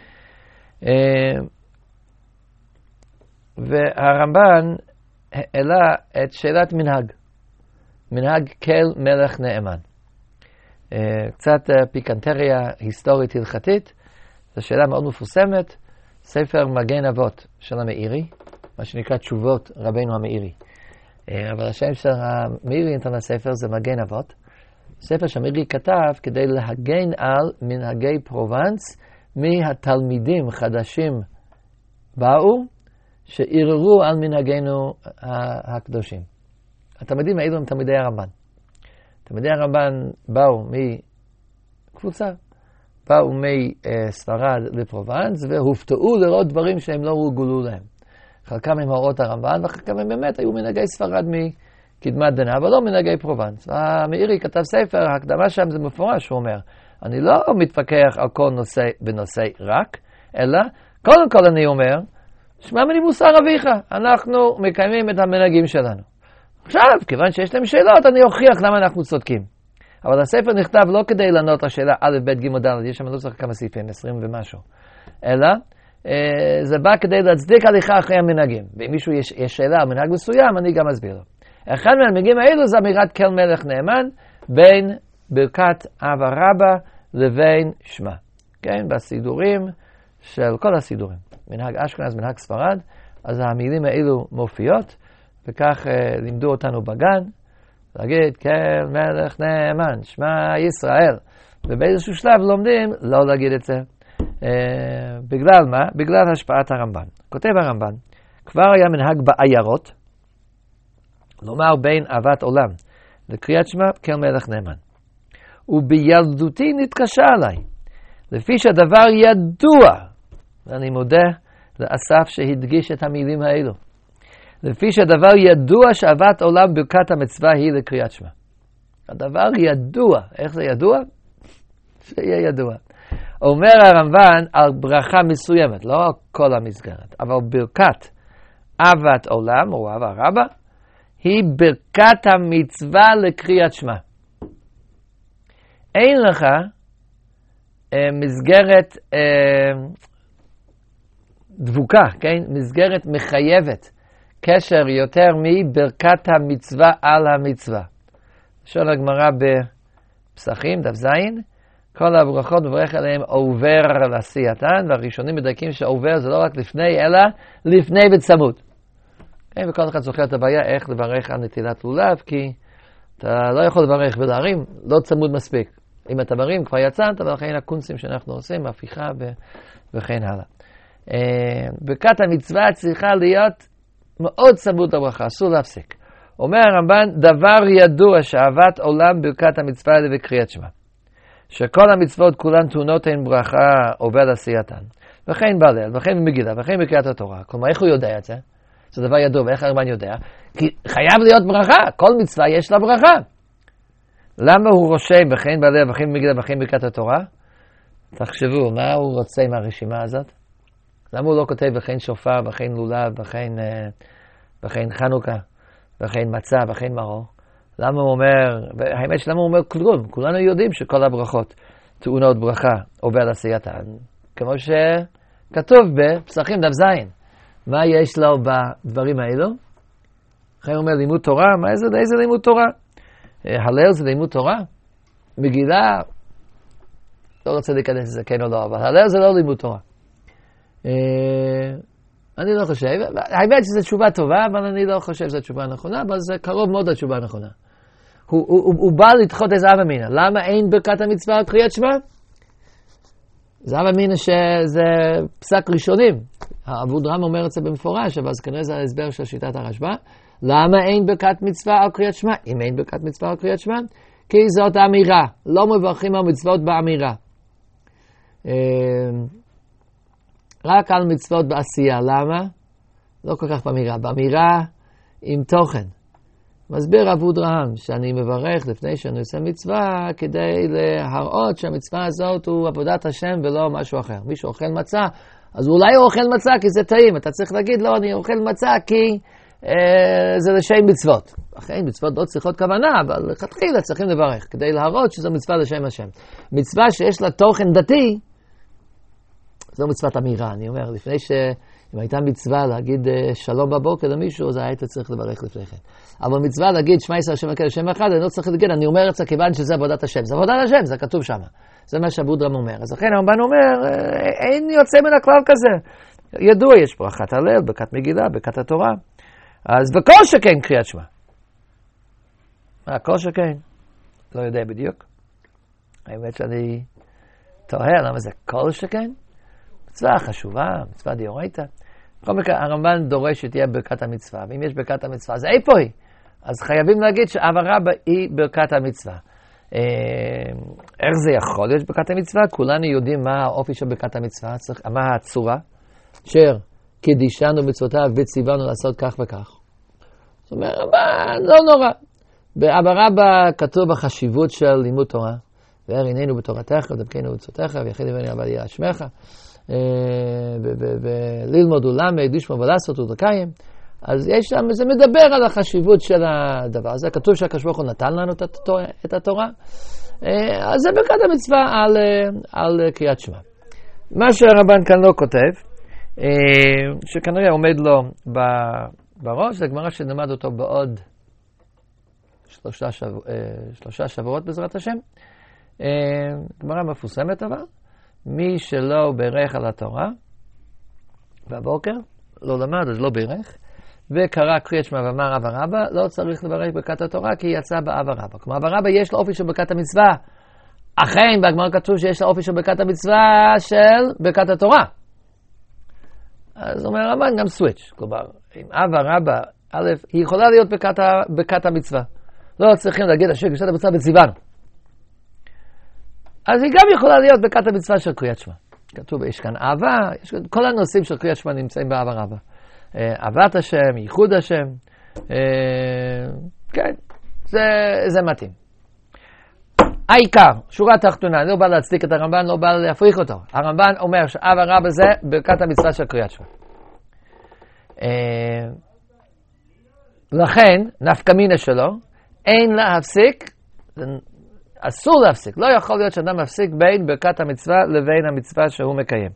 והרמב"ן העלה את שאלת מנהג כל מלך נאמן. קצת פיקנטריה היסטורית הלכתית, זו שאלה מאוד מפורסמת, ספר מגן אבות של המאירי, מה שנקרא תשובות רבינו המאירי. אבל השם של המאירי נתן לספר זה מגן אבות. ספר שהמאירי כתב כדי להגן על מנהגי פרובנס מהתלמידים חדשים באו, שערערו על מנהגינו הקדושים. התלמידים האלו הם תלמידי הרמב"ן. תלמידי הרמב"ן באו מקבוצה, באו מספרד לפרובנס, והופתעו לראות דברים שהם לא הורגלו להם. חלקם הם הוראות הרמב"ן, וחלקם הם באמת היו מנהגי ספרד מקדמת דנא, אבל לא מנהגי פרובנס. המאירי כתב ספר, ההקדמה שם זה מפורש, הוא אומר, אני לא מתווכח על כל נושא בנושא רק, אלא קודם כל אני אומר, שמע מנימוסר אביך, אנחנו מקיימים את המנהגים שלנו. עכשיו, כיוון שיש להם שאלות, אני אוכיח למה אנחנו צודקים. אבל הספר נכתב לא כדי לענות לשאלה א', ב', ג', ד', יש שם לא צריך כמה סעיפים, 20 ומשהו. אלא, זה בא כדי להצדיק הליכה אחרי המנהגים. ואם מישהו יש שאלה על מנהג מסוים, אני גם אסביר לו. אחד מהמנהגים האלו זה אמירת כל מלך נאמן, בין ברכת אבא רבא לבין שמע. כן, בסידורים של כל הסידורים. מנהג אשכנז, מנהג ספרד, אז המילים האלו מופיעות, וכך לימדו אותנו בגן, להגיד, כן, מלך נאמן, שמע ישראל. ובאיזשהו שלב לומדים לא להגיד את זה. בגלל מה? בגלל השפעת הרמב"ן. כותב הרמב"ן, כבר היה מנהג בעיירות, לומר בין אהבת עולם לקריאת שמע, כן מלך נאמן. ובילדותי נתקשה עליי, לפי שהדבר ידוע, ואני מודה לאסף שהדגיש את המילים האלו. לפי שהדבר ידוע שאהבת עולם ברכת המצווה היא לקריאת שמע. הדבר ידוע. איך זה ידוע? שיהיה ידוע. אומר הרמב"ן על ברכה מסוימת, לא כל המסגרת, אבל ברכת אהבת עולם, או אהבה רבה, היא ברכת המצווה לקריאת שמע. אין לך מסגרת דבוקה, כן? מסגרת מחייבת. קשר יותר מברכת המצווה על המצווה. לשון הגמרא בפסחים, דף זין, כל הברכות מברך עליהם עובר לעשייתן, והראשונים מדייקים שעובר זה לא רק לפני, אלא לפני וצמוד. כן, וכל אחד זוכר את הבעיה איך לברך על נטילת לולב, כי אתה לא יכול לברך ולהרים, לא צמוד מספיק. אם אתה מרים, כבר יצאת, ולכן הקונסים שאנחנו עושים, הפיכה וכן הלאה. ברכת המצווה צריכה להיות מאוד צמוד לברכה, אסור להפסיק. אומר הרמב"ן, דבר ידוע שאהבת עולם ברכת המצווה וקריאת שמע. שכל המצוות כולן טעונות הן ברכה עובר עשייתן. וכן בהלל, וכן במגילה, וכן בקריאת התורה. כלומר, איך הוא יודע את זה? זה דבר ידוע, ואיך הרמב"ן יודע? כי חייב להיות ברכה, כל מצווה יש לה ברכה. למה הוא רושם וכן בהלל, וכן במגילה, וכן בקריאת התורה? תחשבו, מה הוא רוצה עם הרשימה הזאת? למה הוא לא כותב וכן שופר, וכן לולב, וכן חנוכה, וכן מצה, וכן מרור? למה הוא אומר, האמת שלמה הוא אומר כלום, כולנו יודעים שכל הברכות טעונות ברכה עובר לעשייתן, כמו שכתוב בפסחים דף זין. מה יש לו בדברים האלו? אחרי הוא אומר לימוד תורה, מה איזה לימוד תורה? הלל זה לימוד תורה? מגילה, לא רוצה להיכנס לזה כן או לא, אבל הלל זה לא לימוד תורה. אני לא חושב, האמת שזו תשובה טובה, אבל אני לא חושב שזו תשובה נכונה, אבל זה קרוב מאוד לתשובה נכונה. הוא בא לדחות איזה אבא מינה. למה אין ברכת המצווה על קריאת שמע? זה אבא מינה שזה פסק ראשונים. אבודרהם אומר את זה במפורש, אבל אז כנראה זה ההסבר של שיטת הרשב"א. למה אין ברכת מצווה על קריאת שמע? אם אין ברכת מצווה על קריאת שמע, כי זאת אמירה. לא מברכים על מצוות באמירה. רק על מצוות בעשייה. למה? לא כל כך באמירה. באמירה עם תוכן. מסביר רב אברהם שאני מברך לפני שאני עושה מצווה כדי להראות שהמצווה הזאת הוא עבודת השם ולא משהו אחר. מי שאוכל מצה, אז אולי הוא אוכל מצה כי זה טעים. אתה צריך להגיד לא, אני אוכל מצה כי זה לשם מצוות. אחרי מצוות לא צריכות כוונה, אבל לכתחילה צריכים לברך כדי להראות שזו מצווה לשם השם. מצווה שיש לה תוכן דתי, זו מצוות אמירה. אני אומר, לפני אם הייתה מצווה להגיד שלום בבוקר למישהו, אז היית צריך לברך לפני כן. אבל מצווה להגיד שמע ישראל השם אחד, השם אחד, אני לא צריך להגיד, אני אומר את זה כיוון שזה עבודת השם. זה עבודת השם, זה כתוב שם. זה מה שאבודרם אומר. אז לכן הרמב"ן אומר, אין יוצא מן הכלל כזה. ידוע, יש ברכת הלל, ברכת מגילה, ברכת התורה. אז וכל שכן קריאת שמע. כל שכן? לא יודע בדיוק. האמת שאני תוהה למה זה כל שכן. מצווה חשובה, מצווה דאורייתא. בכל מקרה, הרמב"ן דורש שתהיה ברכת המצווה, ואם יש ברכת המצווה, אז איפה היא? אז חייבים להגיד שאב הרבה היא ברכת המצווה. איך זה יכול להיות ברכת המצווה? כולנו יודעים מה האופי של ברכת המצווה, מה הצורה? אשר קידישנו מצוותיו וציוונו לעשות כך וכך. זאת אומרת, לא נורא. באב הרבה כתוב החשיבות של לימוד תורה, והר הננו בתורתך ודבקנו במצוותיך ויחיד לבני עבדיה שמך. וללמוד ולמד, לשמוע ולעשות ולקיים. אז יש שם, זה מדבר על החשיבות של הדבר הזה. כתוב שהקדוש ברוך הוא נתן לנו את התורה. אז זה ברכת המצווה על קריאת שמע. מה שהרמב"ן כאן לא כותב, שכנראה עומד לו בראש, זה גמרא שנלמד אותו בעוד 3 שבועות בעזרת השם. גמרא מפורסמת אבל. מי שלא בירך על התורה בבוקר, לא למד, אז לא בירך, וקרא קריאת שמע ואמר אב הרבה, לא צריך לברך ברכת התורה, כי היא יצאה באב הרבה. כלומר, אב הרבה יש לו אופי של ברכת המצווה. אכן, בגמרא כתוב שיש לו אופי של ברכת המצווה של ברכת התורה. אז אומר הרמב"ן גם סוויץ'. כלומר, עם אב הרבה, א', היא יכולה להיות ברכת המצווה. לא צריכים להגיד אשר קדושת המצווה וציוונו. אז היא גם יכולה להיות ברכת המצווה של קריאת שמע. כתוב, יש כאן אהבה, כל הנושאים של קריאת שמע נמצאים באב הרבה. אהבת השם, ייחוד השם, כן, זה מתאים. העיקר, שורה תחתונה, אני לא בא להצדיק את הרמב"ן, לא בא להפריך אותו. הרמב"ן אומר שאב הרבה זה ברכת המצווה של קריאת שמע. לכן, נפקא מינה שלו, אין להפסיק, אסור להפסיק, לא יכול להיות שאדם מפסיק בין ברכת המצווה לבין המצווה שהוא מקיים.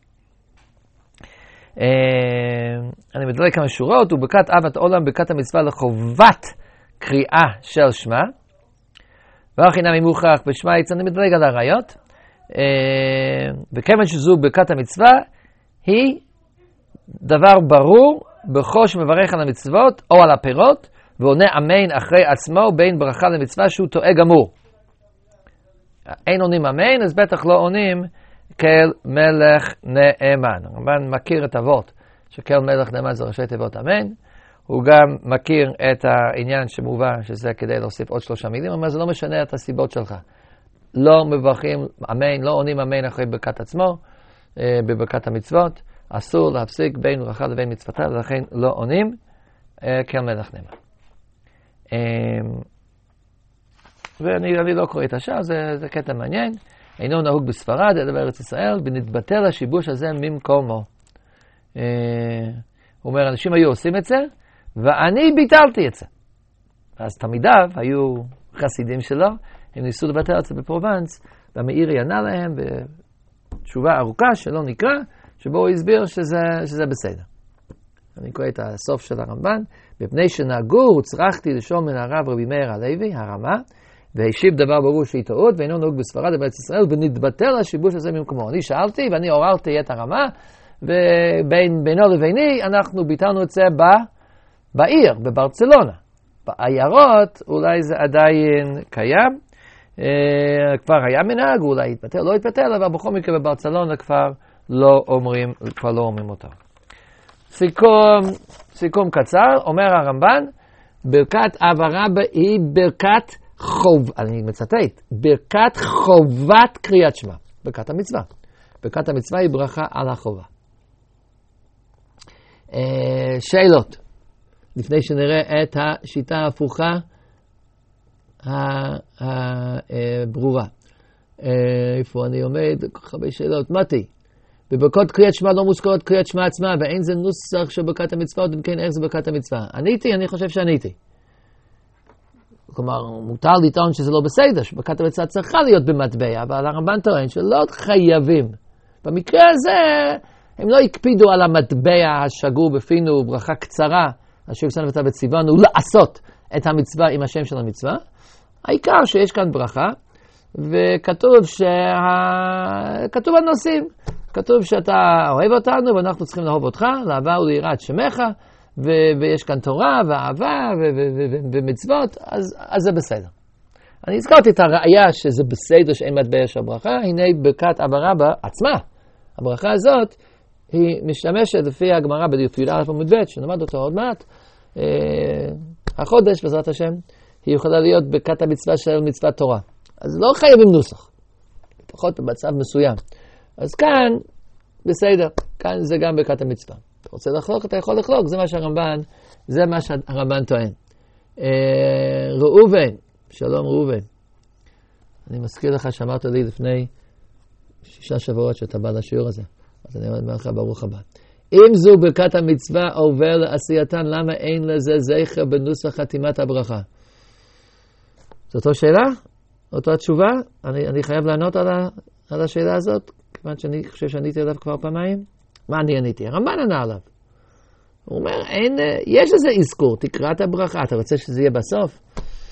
אני מדלג כמה שורות, וברכת אהבת עולם, ברכת המצווה לחובת קריאה של שמע, והכי נמי מוכרח בשמע יצא, אני מדלג על הראיות, וכיוון שזו ברכת המצווה, היא דבר ברור, בכל שמברך על המצוות או על הפירות, ועונה אמן אחרי עצמו בין ברכה למצווה שהוא טועה גמור. אין עונים אמן, אז בטח לא עונים כאל מלך נאמן. הרמב"ן מכיר את אבות שכאל מלך נאמן זה ראשי תיבות אמן. הוא גם מכיר את העניין שמובא שזה כדי להוסיף עוד 3 מילים, אבל זה לא משנה את הסיבות שלך. לא מברכים אמן, לא עונים אמן אחרי ברכת עצמו, בברכת המצוות. אסור להפסיק בין ברכה לבין מצוותה, ולכן לא עונים כאל מלך נאמן. ואני לא קורא את השאר, זה קטע מעניין. אינו נהוג בספרד, אלא בארץ ישראל, ונתבטל השיבוש הזה ממקומו. הוא אומר, אנשים היו עושים את זה, ואני ביטלתי את זה. אז תלמידיו היו חסידים שלו, הם ניסו לבטל את זה בפרובנס, והמאיר יענה להם בתשובה ארוכה שלא נקרא, שבו הוא הסביר שזה בסדר. אני קורא את הסוף של הרמב"ן, בפני שנהגו, הוצרכתי לשום מן הרב רבי מאיר הלוי, הרמה, והשיב דבר ברור שהיא טעות, ואינו נהוג בספרד בארץ ישראל, ונתבטל השיבוש הזה ממקומו. אני שאלתי, ואני עוררתי את הרמה, ובינו לביני, אנחנו ביטלנו את זה בעיר, בברצלונה. בעיירות, אולי זה עדיין קיים, כבר היה מנהג, אולי התבטל, לא התבטל, אבל בכל מקרה בברצלונה כבר לא אומרים אותו. סיכום קצר, אומר הרמב"ן, ברכת אב הרבה היא ברכת אני מצטט, ברכת חובת קריאת שמע, ברכת המצווה. ברכת המצווה היא ברכה על החובה. שאלות. לפני שנראה את השיטה ההפוכה הברורה. איפה אני עומד? הרבה שאלות. מתי? בברכות קריאת שמע לא מוזכרות קריאת שמע עצמה, ואין זה נוסח של ברכת המצוות, אם כן איך זה ברכת המצווה. עניתי? אני חושב שעניתי. כלומר, מותר לטעון שזה לא בסדר, שברכת המצווה צריכה להיות במטבע, אבל הרמב"ן טוען שלא חייבים. במקרה הזה, הם לא הקפידו על המטבע השגור בפינו, ברכה קצרה, אשר יצאנו ואתה וציוונו, לעשות את המצווה עם השם של המצווה. העיקר שיש כאן ברכה, וכתוב כתוב הנושאים. כתוב שאתה אוהב אותנו ואנחנו צריכים לאהוב אותך, לאהבה וליראת שמך, ויש כאן תורה ואהבה ומצוות, אז זה בסדר. אני הזכרתי את הראייה שזה בסדר שאין מטבע של ברכה, הנה ברכת אבא רבא עצמה. הברכה הזאת היא משתמשת לפי הגמרא בדף י"א עמוד ב' שנלמד אותו עוד מעט. החודש בעזרת השם היא יכולה להיות ברכת המצווה של מצוות תורה. אז לא חייבים נוסח, לפחות במצב מסוים. אז כאן בסדר, כאן זה גם ברכת המצווה. אתה רוצה לחלוק, אתה יכול לחלוק, זה מה שהרמב"ן טוען. ראובן, שלום ראובן. אני מזכיר לך שאמרת לי לפני 6 שבועות שאתה בא לשיעור הזה. אז אני אומר לך ברוך הבא. אם זו ברכת המצווה עובר לעשייתן, למה אין לזה זכר בנוסח חתימת הברכה? זאת אותה שאלה? אותה תשובה? אני חייב לענות על השאלה הזאת, כיוון שאני חושב שעניתי עליו כבר פעמיים. מה אני עניתי? הרמב"ן ענה עליו. הוא אומר, יש איזה אזכור, תקרא את הברכה, אתה רוצה שזה יהיה בסוף?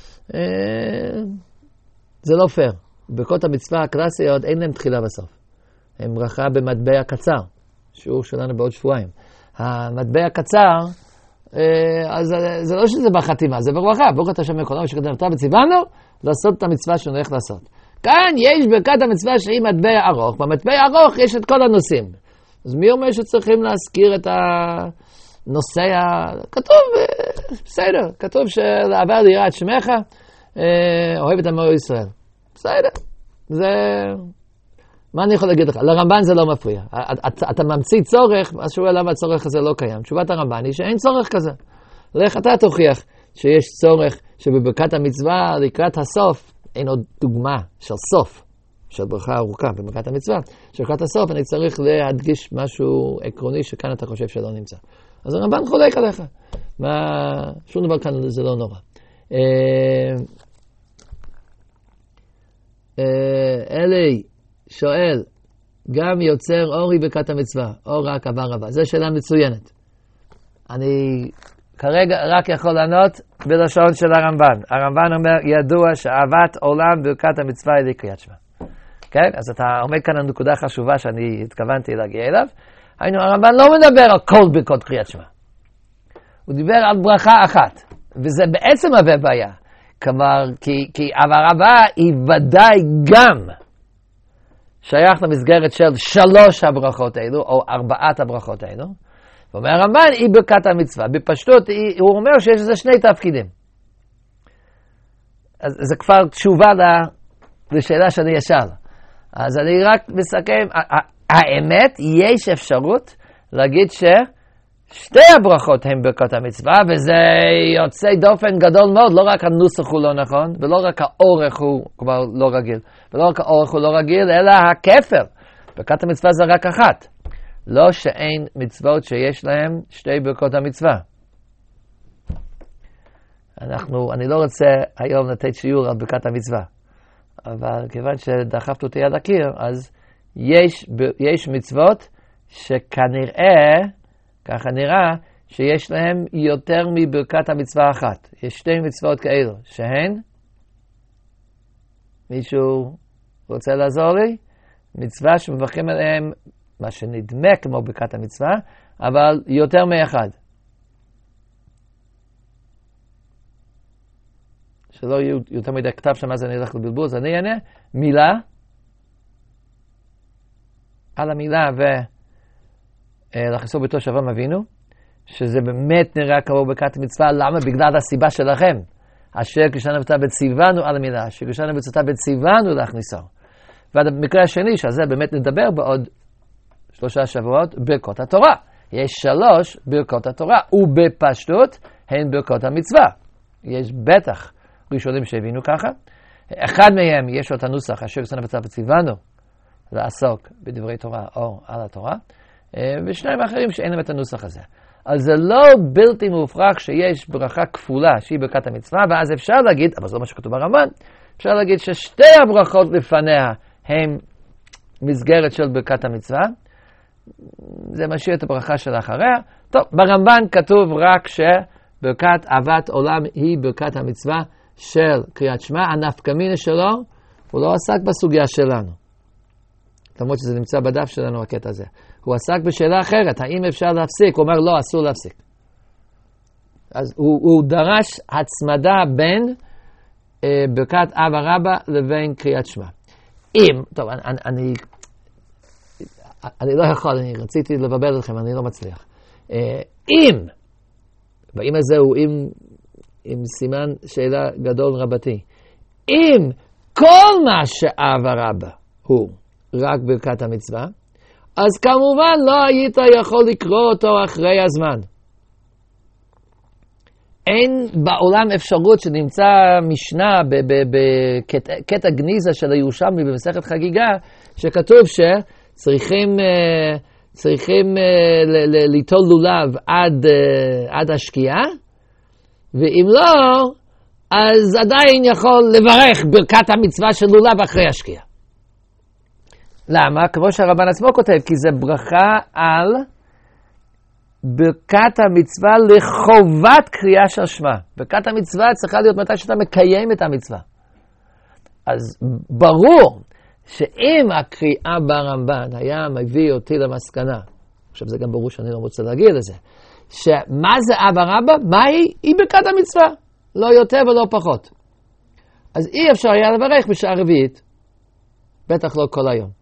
זה לא פייר. ברכות המצווה הקלאסיות אין להם תחילה בסוף. הם ברכה במטבע קצר, שיעור שלנו בעוד שבועיים. המטבע קצר, אז זה לא שזה בחתימה, זה ברכה. ברוך אתה שם מקודם שקדמתה וציוונו, לעשות את המצווה שאני הולך לעשות. כאן יש ברכת המצווה שהיא מטבע ארוך. במטבע ארוך יש את כל הנושאים. אז מי אומר שצריכים להזכיר את הנושא כתוב, בסדר, כתוב שלאהבה ליראת שמך, אוהב את עמו ישראל. בסדר. זה... מה אני יכול להגיד לך? לרמב"ן זה לא מפריע. אתה ממציא צורך, אז שואל למה הצורך הזה לא קיים. תשובת הרמב"ן היא שאין צורך כזה. לך אתה תוכיח שיש צורך שבברכת המצווה לקראת הסוף, אין עוד דוגמה של סוף, של ברכה ארוכה בברכת המצווה, שלקראת הסוף אני צריך להדגיש משהו עקרוני שכאן אתה חושב שלא נמצא. אז הרמב"ן חולק עליך. שום דבר כאן זה לא נורא. אלי שואל, גם יוצר אורי ברכת המצווה, או רק עבר רבה? זו שאלה מצוינת. אני כרגע רק יכול לענות בלשון של הרמב"ן. הרמב"ן אומר, ידוע שאהבת עולם ברכת המצווה היא לקריאת שמע. כן? אז אתה עומד כאן על נקודה חשובה שאני התכוונתי להגיע אליו. היינו, הרמב"ן לא מדבר על כל ברכות קריאת שמע. הוא דיבר על ברכה אחת. וזה בעצם מהווה בעיה. כלומר, כי עבר רבה היא ודאי גם שייך למסגרת של 3 הברכות האלו, או 4 הברכות האלו. ואומר הרמב"ן, היא ברכת המצווה. בפשטות, הוא אומר שיש לזה 2 תפקידים. אז זה כבר תשובה לשאלה שאני אשאל. אז אני רק מסכם, האמת, יש אפשרות להגיד ש2 הברכות הן ברכות המצווה, וזה יוצא דופן גדול מאוד, לא רק הנוסח הוא לא נכון, ולא רק האורך הוא כבר לא רגיל, ולא רק האורך הוא לא רגיל, אלא הכפר. ברכת המצווה זה רק אחת. לא שאין מצוות שיש להם 2 ברכות המצווה. אני לא רוצה היום לתת שיעור על ברכת המצווה, אבל כיוון שדחפת אותי על הקיר, אז יש מצוות שכנראה, ככה נראה, שיש להם יותר מברכת המצווה אחת. יש 2 מצוות כאלו, שהן, מישהו רוצה לעזור לי? מצווה שמברכים עליהם, מה שנדמה כמו ברכת המצווה, אבל יותר מאחד. שלא יהיו יותר מדי כתב שם, אז אני אלך לבלבול, אז אני אענה, מילה, על המילה ולחיסור ביתו של אברהם אבינו, שזה באמת נראה כמו ברכת המצווה. למה? בגלל הסיבה שלכם. אשר קדשנו מצוותיו וציוונו על המילה, אשר קדשנו מצוותיו וציוונו להכניסו. ובמקרה השני, שזה באמת נדבר בעוד 3 שבועות, ברכות התורה. יש 3 ברכות התורה, ובפשטות הן ברכות המצווה. יש בטח ראשונים שהבינו ככה. אחד מהם יש לו את הנוסח, אשר יצאנו בצו וציוונו לעסוק בדברי תורה או על התורה, ושניים אחרים שאין להם את הנוסח הזה. אז זה לא בלתי מופרך שיש ברכה כפולה שהיא ברכת המצווה, ואז אפשר להגיד, אבל זה לא מה שכתוב ברמב"ן, אפשר להגיד ששתי הברכות לפניה הן מסגרת של ברכת המצווה, זה משאיר את הברכה של אחריה. טוב, ברמב"ן כתוב רק שברכת אהבת עולם היא ברכת המצווה של קריאת שמע. הנפקא מינה שלו, הוא לא עסק בסוגיה שלנו, למרות שזה נמצא בדף שלנו הקטע הזה. הוא עסק בשאלה אחרת, האם אפשר להפסיק? הוא אומר לא, אסור להפסיק. אז הוא דרש הצמדה בין ברכת אבא רבא לבין קריאת שמע. אם, טוב, אני לא יכול, אני רציתי לבבל אתכם, אני לא מצליח. אם, ואם הזה הוא עם סימן שאלה גדול רבתי, אם כל מה שאבא רבא הוא רק ברכת המצווה, אז כמובן לא היית יכול לקרוא אותו אחרי הזמן. אין בעולם אפשרות שנמצא משנה בקטע גניזה של הירושלמי במסכת חגיגה, שכתוב שצריכים ליטול לולב עד השקיעה, ואם לא, אז עדיין יכול לברך ברכת המצווה של לולב אחרי השקיעה. למה? כמו שהרבן עצמו כותב, כי זה ברכה על ברכת המצווה לחובת קריאה של שמע. ברכת המצווה צריכה להיות מתי שאתה מקיים את המצווה. אז ברור שאם הקריאה ברמב"ן היה מביא אותי למסקנה, עכשיו זה גם ברור שאני לא רוצה להגיד לזה, שמה זה אבא רבא? מה היא? היא ברכת המצווה. לא יותר ולא פחות. אז אי אפשר היה לברך בשעה רביעית. בטח לא כל היום.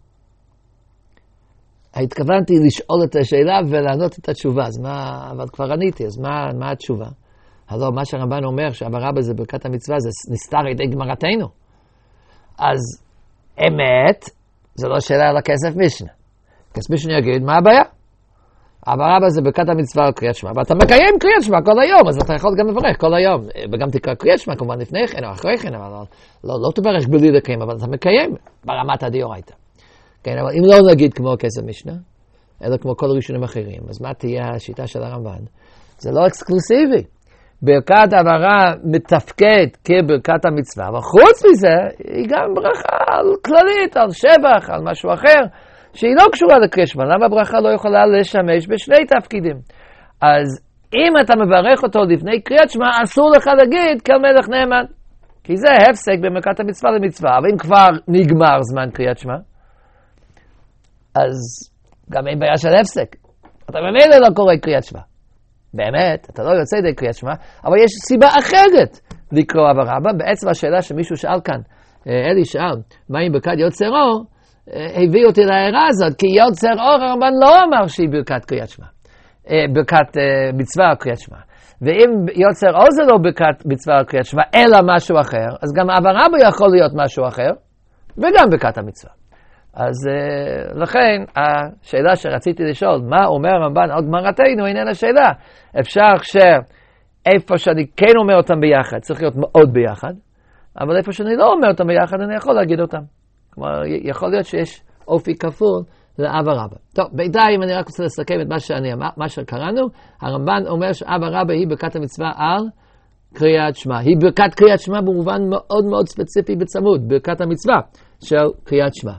התכוונתי לשאול את השאלה ולענות את התשובה, אז מה, אבל כבר עניתי, אז מה התשובה? הלוא מה שהרמב"ן אומר שאבא רבא זה ברכת המצווה, זה נסתר על ידי גמרתנו. אז אמת, זה לא שאלה על הכסף משנה. כסף משנה יגיד, מה הבעיה? אבא רבא זה ברכת המצווה על קריאת שמע, ואתה מקיים קריאת שמע כל היום, אז אתה יכול גם לברך כל היום, וגם תקרא קריאת שמע כמובן לפני כן או אחרי כן, אבל לא תברך בלי לקיים, אבל אתה מקיים ברמת הדאורייתא. כן, אבל אם לא נגיד כמו כסף משנה, אלא כמו כל ראשונים אחרים, אז מה תהיה השיטה של הרמב"ן? זה לא אקסקלוסיבי. ברכת העברה מתפקד כברכת המצווה, אבל חוץ מזה, היא גם ברכה כללית, על שבח, על משהו אחר, שהיא לא קשורה לקריאת שמע. למה ברכה לא יכולה לשמש בשני תפקידים? אז אם אתה מברך אותו לפני קריאת שמע, אסור לך להגיד כמלך נאמן. כי זה הפסק בברכת המצווה למצווה. אבל אם כבר נגמר זמן קריאת שמע, אז גם אין בעיה של הפסק. אתה ממילא לא קורא קריאת שמע. באמת, אתה לא יוצא די קריאת שמע, אבל יש סיבה אחרת לקרוא אבא רבא. בעצם השאלה שמישהו שאל כאן, אלי שאל, מה אם ברכת יוצר אור, הביא אותי להערה הזאת, כי יוצר אור הרמב"ן לא אמר שהיא ברכת קריאת שמע, ברכת מצווה על קריאת שמע. ואם יוצר אור זה לא ברכת מצווה על קריאת שמע, אלא משהו אחר, אז גם אבא רבא יכול להיות משהו אחר, וגם ברכת המצווה. אז לכן, השאלה שרציתי לשאול, מה אומר הרמב"ן על גמרתנו, איננה שאלה. אפשר שאיפה שאני כן אומר אותם ביחד, צריך להיות מאוד ביחד, אבל איפה שאני לא אומר אותם ביחד, אני יכול להגיד אותם. כלומר, יכול להיות שיש אופי כפול לאבא רבא. טוב, בינתיים אני רק רוצה לסכם את מה שקראנו. הרמב"ן אומר שאבא רבא היא ברכת המצווה על קריאת שמע. היא ברכת קריאת שמע במובן מאוד מאוד ספציפי בצמוד, ברכת המצווה של קריאת שמע.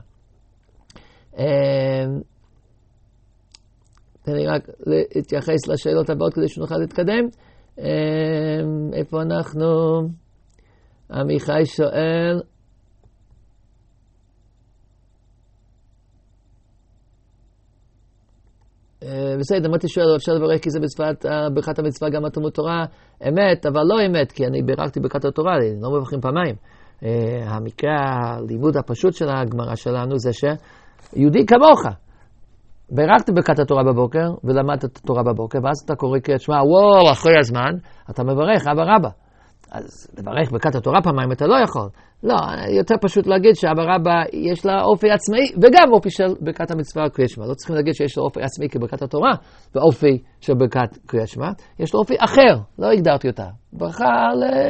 תן לי רק להתייחס לשאלות הבאות כדי שנוכל להתקדם. איפה אנחנו? עמיחי שואל, בסדר, אמרתי שואל, אפשר לברך כי זה בשפת ברכת המצווה גם התלמוד תורה, אמת, אבל לא אמת, כי אני בירכתי ברכת התורה, לא מברכים פעמיים. המקרה, הלימוד הפשוט של הגמרא שלנו זה שיהודי כמוך, בירכתי ברכת התורה בבוקר, ולמדת את התורה בבוקר, ואז אתה קורא קריאת שמע, וואו, אחרי הזמן, אתה מברך, אבא רבא. אז לברך ברכת התורה פעמיים אתה לא יכול. לא, יותר פשוט להגיד שאבא רבא יש לה אופי עצמאי וגם אופי של ברכת המצווה קריאת שמע. לא צריכים להגיד שיש לו אופי עצמאי כברכת התורה ואופי של ברכת קריאת שמע. יש לו אופי אחר, לא הגדרתי אותה. ברכה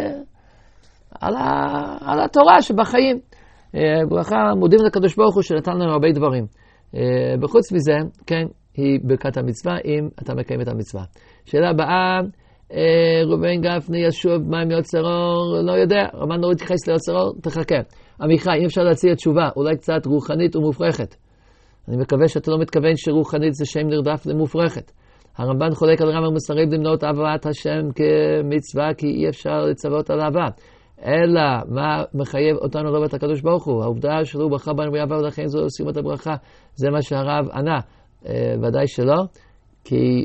על התורה שבחיים. ברכה מודים לקדוש ברוך הוא שנתן לנו הרבה דברים. בחוץ מזה, כן, היא ברכת המצווה אם אתה מקיים את המצווה. שאלה הבאה, ראובן גפני ישוב מים יוצר אור, לא יודע, רבן לא יתייחס ליוצר אור, תחכה. עמיחי, אם אפשר להציע תשובה, אולי קצת רוחנית ומופרכת. אני מקווה שאתה לא מתכוון שרוחנית זה שם נרדף למופרכת. הרמב"ן חולק על רמב"ם מסרב למנות אהבת השם כמצווה, כי אי אפשר לצוות על אהבה. אלא מה מחייב אותנו לאהוב את הקדוש ברוך הוא? העובדה שלא ברכה בנו ביהבה ולכן זו סיום את הברכה, זה מה שהרב ענה. ודאי שלא, כי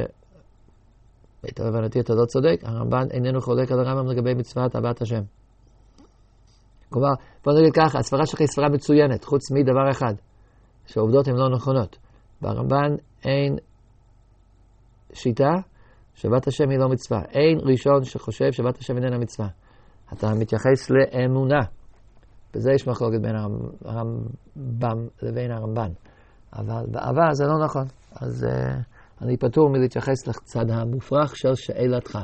את הבנתי אתה לא צודק, הרמב"ן איננו חולק על הרמב"ם לגבי מצוות אהבת השם. כלומר, בוא נגיד ככה, הספרה שלך היא ספרה מצוינת, חוץ מדבר אחד, שהעובדות הן לא נכונות. ברמב"ן אין שיטה שאהבת השם היא לא מצווה. אין ראשון שחושב שאהבת השם איננה מצווה. אתה מתייחס לאמונה. בזה יש מחלוקת בין הרמב"ם לבין הרמב"ן. אבל באהבה זה לא נכון. אז אני פטור מלהתייחס לצד המופרך של שאלתך.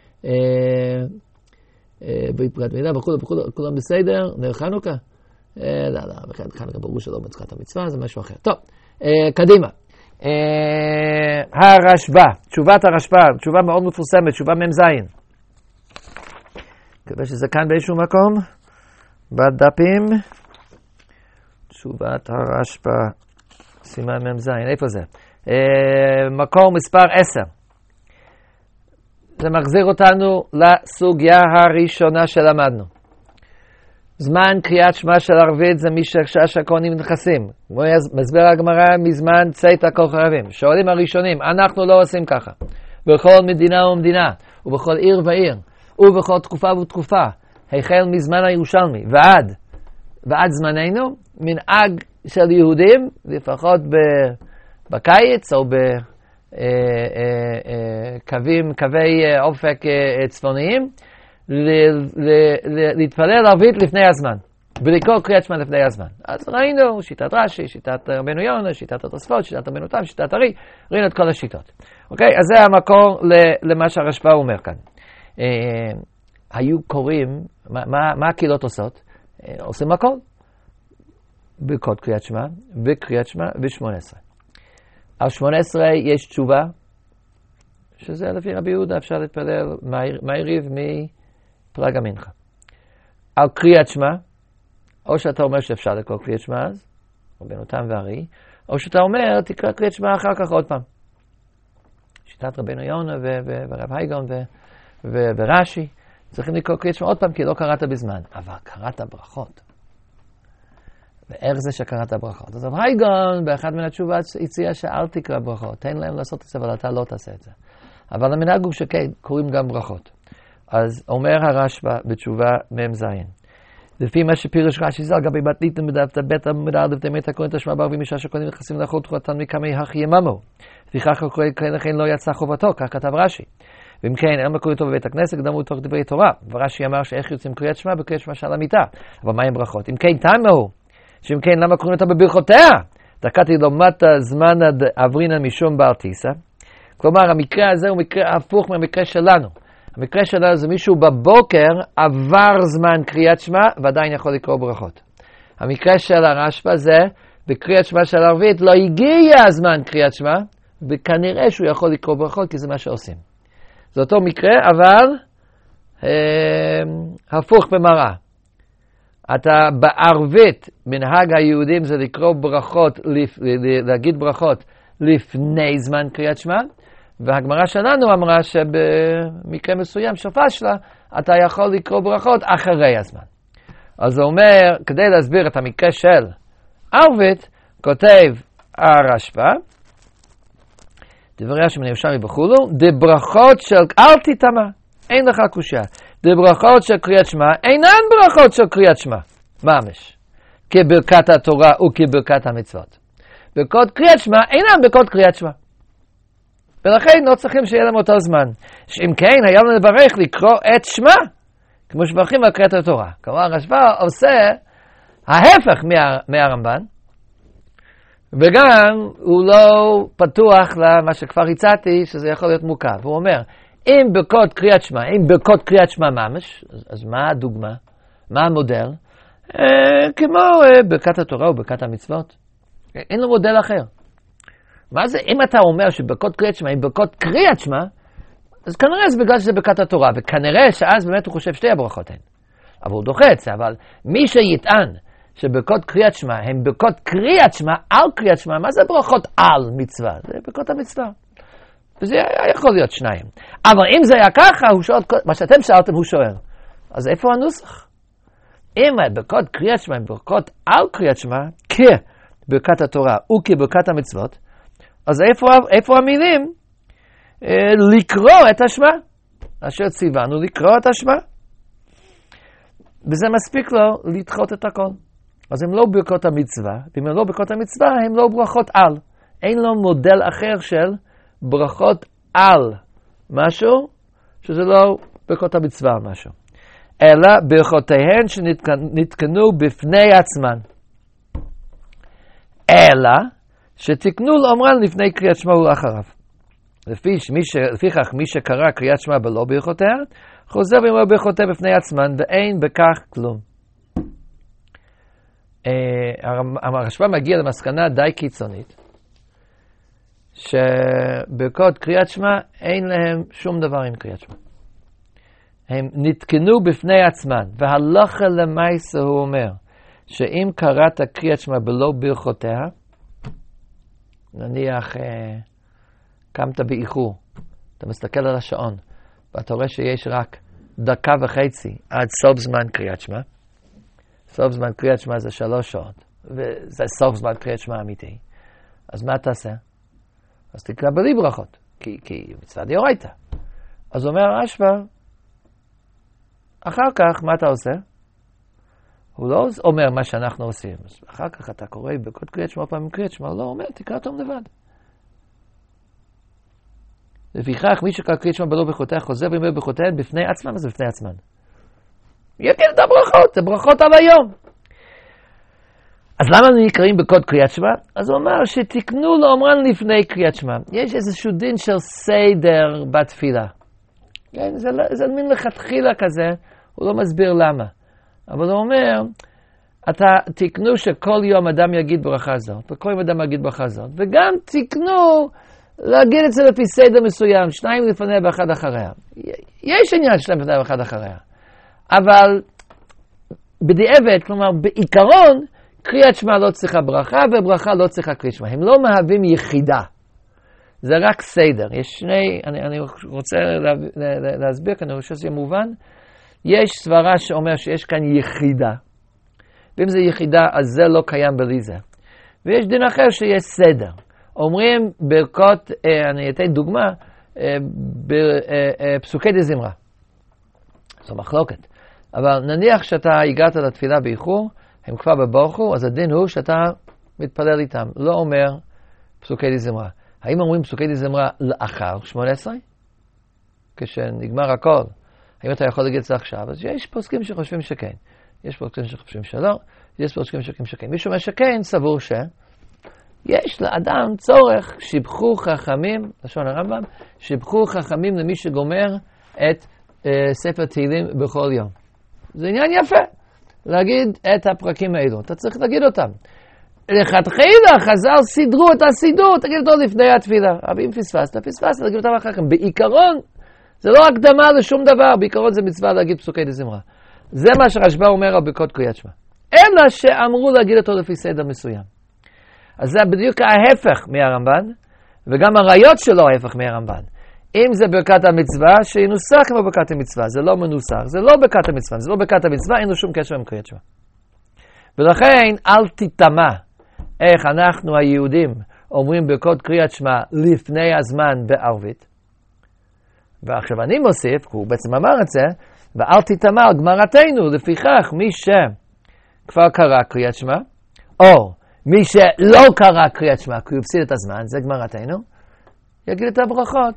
בפרט מידע וכו', כולם בסדר, נר חנוכה? לא, חנוכה ברור שלא מצוות המצווה, זה משהו אחר. טוב, קדימה. הרשב"א, תשובת הרשב"א, תשובה מאוד מפורסמת, תשובה מ"ז. מקווה שזה כאן באיזשהו מקום, בדפים. תשובת הרשב"א, סימן מ"ז, איפה זה? מקור מספר 10. זה מחזיר אותנו לסוגיה הראשונה שלמדנו. זמן קריאת שמע של ערבית זה משעה הכהנים נכנסים. מסביר הגמרא מזמן צאת כל חייבים. שואלים הראשונים, אנחנו לא עושים ככה. בכל מדינה ומדינה, ובכל עיר ועיר, ובכל תקופה ותקופה, החל מזמן הירושלמי ועד זמננו, מנהג של יהודים, לפחות בקיץ או קווי אופק צפוניים, להתפלל ערבית לפני הזמן, ולקרוא קריאת שמע לפני הזמן. אז ראינו שיטת רש"י, שיטת רבנו יונה, שיטת התוספות, שיטת רבנו תם, שיטת ארי, ראינו את כל השיטות. אוקיי? אז זה המקור למה שהרשב"א אומר כאן. היו קוראים, מה הקהילות עושות? עושים הכל. ברכות קריאת שמע, וקריאת שמע, ו18. על 18 יש תשובה, שזה לפי רבי יהודה, אפשר להתפלל מהערב מפלג המנחה. על קריאת שמע, או שאתה אומר שאפשר לקרוא קריאת שמע אז, רבנו תם וארי, או שאתה אומר, תקרא קריאת שמע אחר כך עוד פעם. שיטת רבנו יונה ורב הייגון ורש"י, צריכים לקרוא קריאת שמע עוד פעם, כי לא קראת בזמן. אבל קראת ברכות. ואיך זה שקראת ברכות? אז רב הייגון, באחד מן התשובה, הציע שאל תקרא ברכות. תן להם לעשות את זה, אבל אתה לא תעשה את זה. אבל המנהג הוא שכן, קוראים גם ברכות. אז אומר הרשב"א בתשובה מ"ז. לפי מה שפירש רש"י ז"ל, גבי בת ליטן בדף בית המדע דף תמת הקוראים את השמע בערבים משעה שקוראים נכנסים לאכול תחולתן מקמי הכי יממו. לפיכך הקורא לכן לא יצא חובתו, כך כתב רש"י. ואם כן, אין מקוראים אותו בבית הכנסת, קדמו תוך דברי תורה. ורש"י אמר שאיך יוצאים קריאת שמע בקריאת שמע של המיטה. אבל מה עם ברכות? אם כן, תמו. שאם כן, למה קוראים אותה בברכותיה? דקתי לומדת זמן אברינן משום בר טיסה. כלומר, המקרה הזה הוא מקרה הפוך מהמקרה שלנו. המקרה שלנו זה מישהו בבוקר עבר זמן קריאת שמע ועדיין יכול לקרוא ברכות. המקרה של הרשב"א זה, בקריאת שמע של ערבית לא הגיע זמן קריאת שמע, וכנראה שהוא יכול לקרוא ברכות כי זה מה שעושים. זה אותו מקרה, אבל הפוך במראה. אתה בערבית, מנהג היהודים זה לקרוא ברכות, להגיד ברכות לפני זמן קריאת שמע, והגמרא שלנו אמרה שבמקרה מסוים של פשלה, אתה יכול לקרוא ברכות אחרי הזמן. אז הוא אומר, כדי להסביר את המקרה של ערבית, כותב הרשב"א, דברי השם ירושלמי וכולו, דברכות של אל תטמא, אין לך קושיה. דברכות של קריאת שמע אינן ברכות של קריאת שמע, ממש, כברכת התורה וכברכת המצוות. ברכות קריאת שמע אינן ברכות קריאת שמע. ולכן לא צריכים שיהיה להם אותו זמן. שאם כן, היה לנו לברך לקרוא את שמע, כמו שמברכים על קריאת התורה. כלומר, הרשב"א עושה ההפך מהרמב"ן, וגם הוא לא פתוח למה שכבר הצעתי, שזה יכול להיות מורכב. הוא אומר, אם ברכות קריאת שמע ממש, אז מה הדוגמה? מה המודל? כמו ברכת התורה וברכת המצוות. אין לו מודל אחר. מה זה, אם אתה אומר שברכות קריאת שמע, אם ברכות קריאת שמע, אז כנראה זה בגלל שזה ברכת התורה, וכנראה שאז באמת הוא חושב שתי הברכות הן. אבל הוא דוחה את זה, אבל מי שיטען שברכות קריאת שמע הם ברכות קריאת שמע על קריאת שמע, מה זה ברכות על מצווה? זה ברכות המצווה. וזה יכול להיות שניים. אבל אם זה היה ככה, הוא שואל, מה שאתם שאלתם הוא שואל. אז איפה הנוסח? אם ברכות קריאת שמע הם ברכות על קריאת שמע, כברכת התורה וכברכת המצוות, אז איפה המילים? לקרוא את השמע, אשר ציוונו לקרוא את השמע. וזה מספיק לו לדחות את הכל. אז הם לא ברכות המצווה, ואם הם לא ברכות המצווה, הם לא ברכות על. אין לו מודל אחר של ברכות על משהו, שזה לא ברכות המצווה או משהו. אלא ברכותיהן שנתקנו בפני עצמן. אלא שתקנו לאומרן לפני קריאת שמע ולאחריו. לפיכך מי שקרא קריאת שמע בלא ברכותיה, חוזר ואומר ברכותיה בפני עצמן, ואין בכך כלום. הרשב"א מגיע למסקנה די קיצונית, שברכות קריאת שמע אין להם שום דבר עם קריאת שמע. הם נתקנו בפני עצמן, והלכה למעשה הוא אומר, שאם קראת קריאת שמע בלא ברכותיה, נניח קמת באיחור, אתה מסתכל על השעון, ואתה רואה שיש רק 1.5 דקות עד סוף זמן קריאת שמע. סוף זמן קריאת שמע זה 3 שעות, וזה סוף זמן קריאת שמע אמיתי. אז מה תעשה? אז תקרא בלי ברכות, כי מצווה דאורייתא. אז אומר הרשב"א, אחר כך מה אתה עושה? הוא לא אומר מה שאנחנו עושים. אחר כך אתה קורא ברכות קריאת שמע פעמים קריאת שמע, הוא לא אומר, תקרא אותם לבד. לפיכך מי שקרא קריאת שמע בלא ברכותיה חוזר ואומר ברכותיהן בפני עצמן, אז בפני עצמן. יגיד את הברכות, זה ברכות על היום. אז למה נקראים ברכות קריאת שמע? אז הוא אומר שתקנו לאומרן לפני קריאת שמע. יש איזשהו דין של סדר בתפילה. כן, זה מין לכתחילה כזה, הוא לא מסביר למה. אבל הוא אומר, אתה תקנו שכל יום אדם יגיד ברכה זאת, וכל יום אדם יגיד ברכה זאת, וגם תקנו להגיד את זה לפי סדר מסוים, 2 לפניה ואחד אחריה. יש עניין 2 לפניה ואחד אחריה. אבל בדיעבד, כלומר בעיקרון, קריאת שמע לא צריכה ברכה, וברכה לא צריכה קריאת שמע. הם לא מהווים יחידה. זה רק סדר. יש שני, אני רוצה להסביר, כי אני חושב שזה מובן. יש סברה שאומר שיש כאן יחידה. ואם זה יחידה, אז זה לא קיים בלי זה. ויש דין אחר שיש סדר. אומרים ברכות, אני אתן דוגמה, בפסוקי דזמרה. זו מחלוקת. אבל נניח שאתה הגעת לתפילה באיחור, הם כבר בברכו, אז הדין הוא שאתה מתפלל איתם. לא אומר פסוקי דזמרה. האם אומרים פסוקי דזמרה לאחר 18? כשנגמר הכל. האם אתה יכול להגיד את זה עכשיו? אז יש פוסקים שחושבים שכן. יש פוסקים שחושבים שלא. יש פוסקים שחושבים שכן. מישהו אומר שכן, סבור יש לאדם צורך, שיבחו חכמים, לשון הרמב"ם, שיבחו חכמים למי שגומר את ספר תהילים בכל יום. זה עניין יפה, להגיד את הפרקים האלו. אתה צריך להגיד אותם. לכתחילה, חז"ל סידרו את הסידור, תגיד אותו לפני התפילה. אבל אם פספסת, תגיד אותם אחר כך. בעיקרון, זה לא הקדמה לשום דבר, בעיקרון זה מצווה להגיד פסוקי דזמרה. זה מה שרשב"א אומר על ברכות קריאת שמע. אלא שאמרו להגיד אותו לפי סדר מסוים. אז זה בדיוק ההפך מהרמב"ן, וגם הראיות שלו ההפך מהרמב"ן. אם זה ברכת המצווה, שינוסח כמו ברכת המצווה, זה לא מנוסח, זה לא ברכת המצווה, זה לא ברכת המצווה, אין לו שום קשר עם קריאת שמע. ולכן, אל תתמה איך אנחנו היהודים אומרים ברכות קריאת שמע לפני הזמן בערבית. ועכשיו אני מוסיף, כי הוא בעצם אמר את זה, ואל תתמה על גמרתנו, לפיכך מי שכבר קרא קריאת שמע, או מי שלא קרא קריאת שמע, כי הוא הפסיד את הזמן, זה גמרתנו, יגיד את הברכות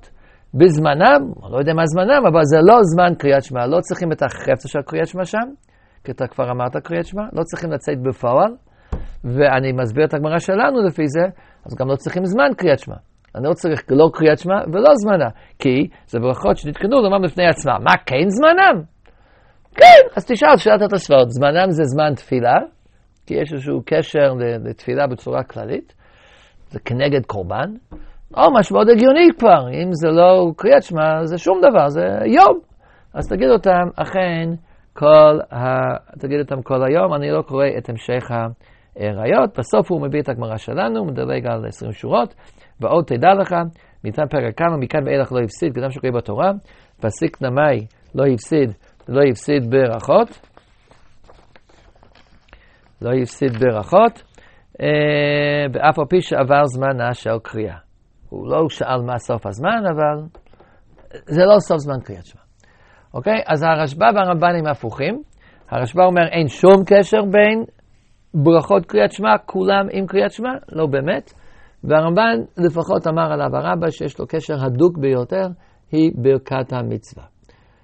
בזמנם, לא יודע מה זמנם, אבל זה לא זמן קריאת שמע, לא צריכים את החפצה של קריאת שמע שם, כי אתה כבר אמרת קריאת שמע, לא צריכים לצאת בפועל, ואני מסביר את הגמרא שלנו לפי זה, אז גם לא צריכים זמן קריאת שמע. אני לא צריך לא קריאת שמע ולא זמנה, כי זה ברכות שנתקנו לומר בפני עצמם. מה כן זמנם? כן, אז תשאל שאלת התוספות, זמנם זה זמן תפילה, כי יש איזשהו קשר לתפילה בצורה כללית, זה כנגד קורבן, או משהו מאוד הגיוני כבר, אם זה לא קריאת שמע, זה שום דבר, זה יום. אז תגיד אותם, אכן, תגיד אותם כל היום, אני לא קורא את המשך הראיות, בסוף הוא מביא את הגמרא שלנו, מדלג על 20 שורות, ועוד תדע לך, מכאן פרק כמה, מכאן ואילך לא הפסיד, קדם שקורא בתורה, פסיק נמי לא הפסיד ברכות, לא הפסיד ברכות, באף על פי שעבר זמנה של קריאה. הוא לא שאל מה סוף הזמן, אבל זה לא סוף זמן קריאת שמע. אוקיי? אז הרשב"א והרמב"ן הם הפוכים. הרשב"א אומר אין שום קשר בין ברכות קריאת שמע, כולם עם קריאת שמע, לא באמת. והרמב"ן לפחות אמר עליו הרבה שיש לו קשר הדוק ביותר, היא ברכת המצווה.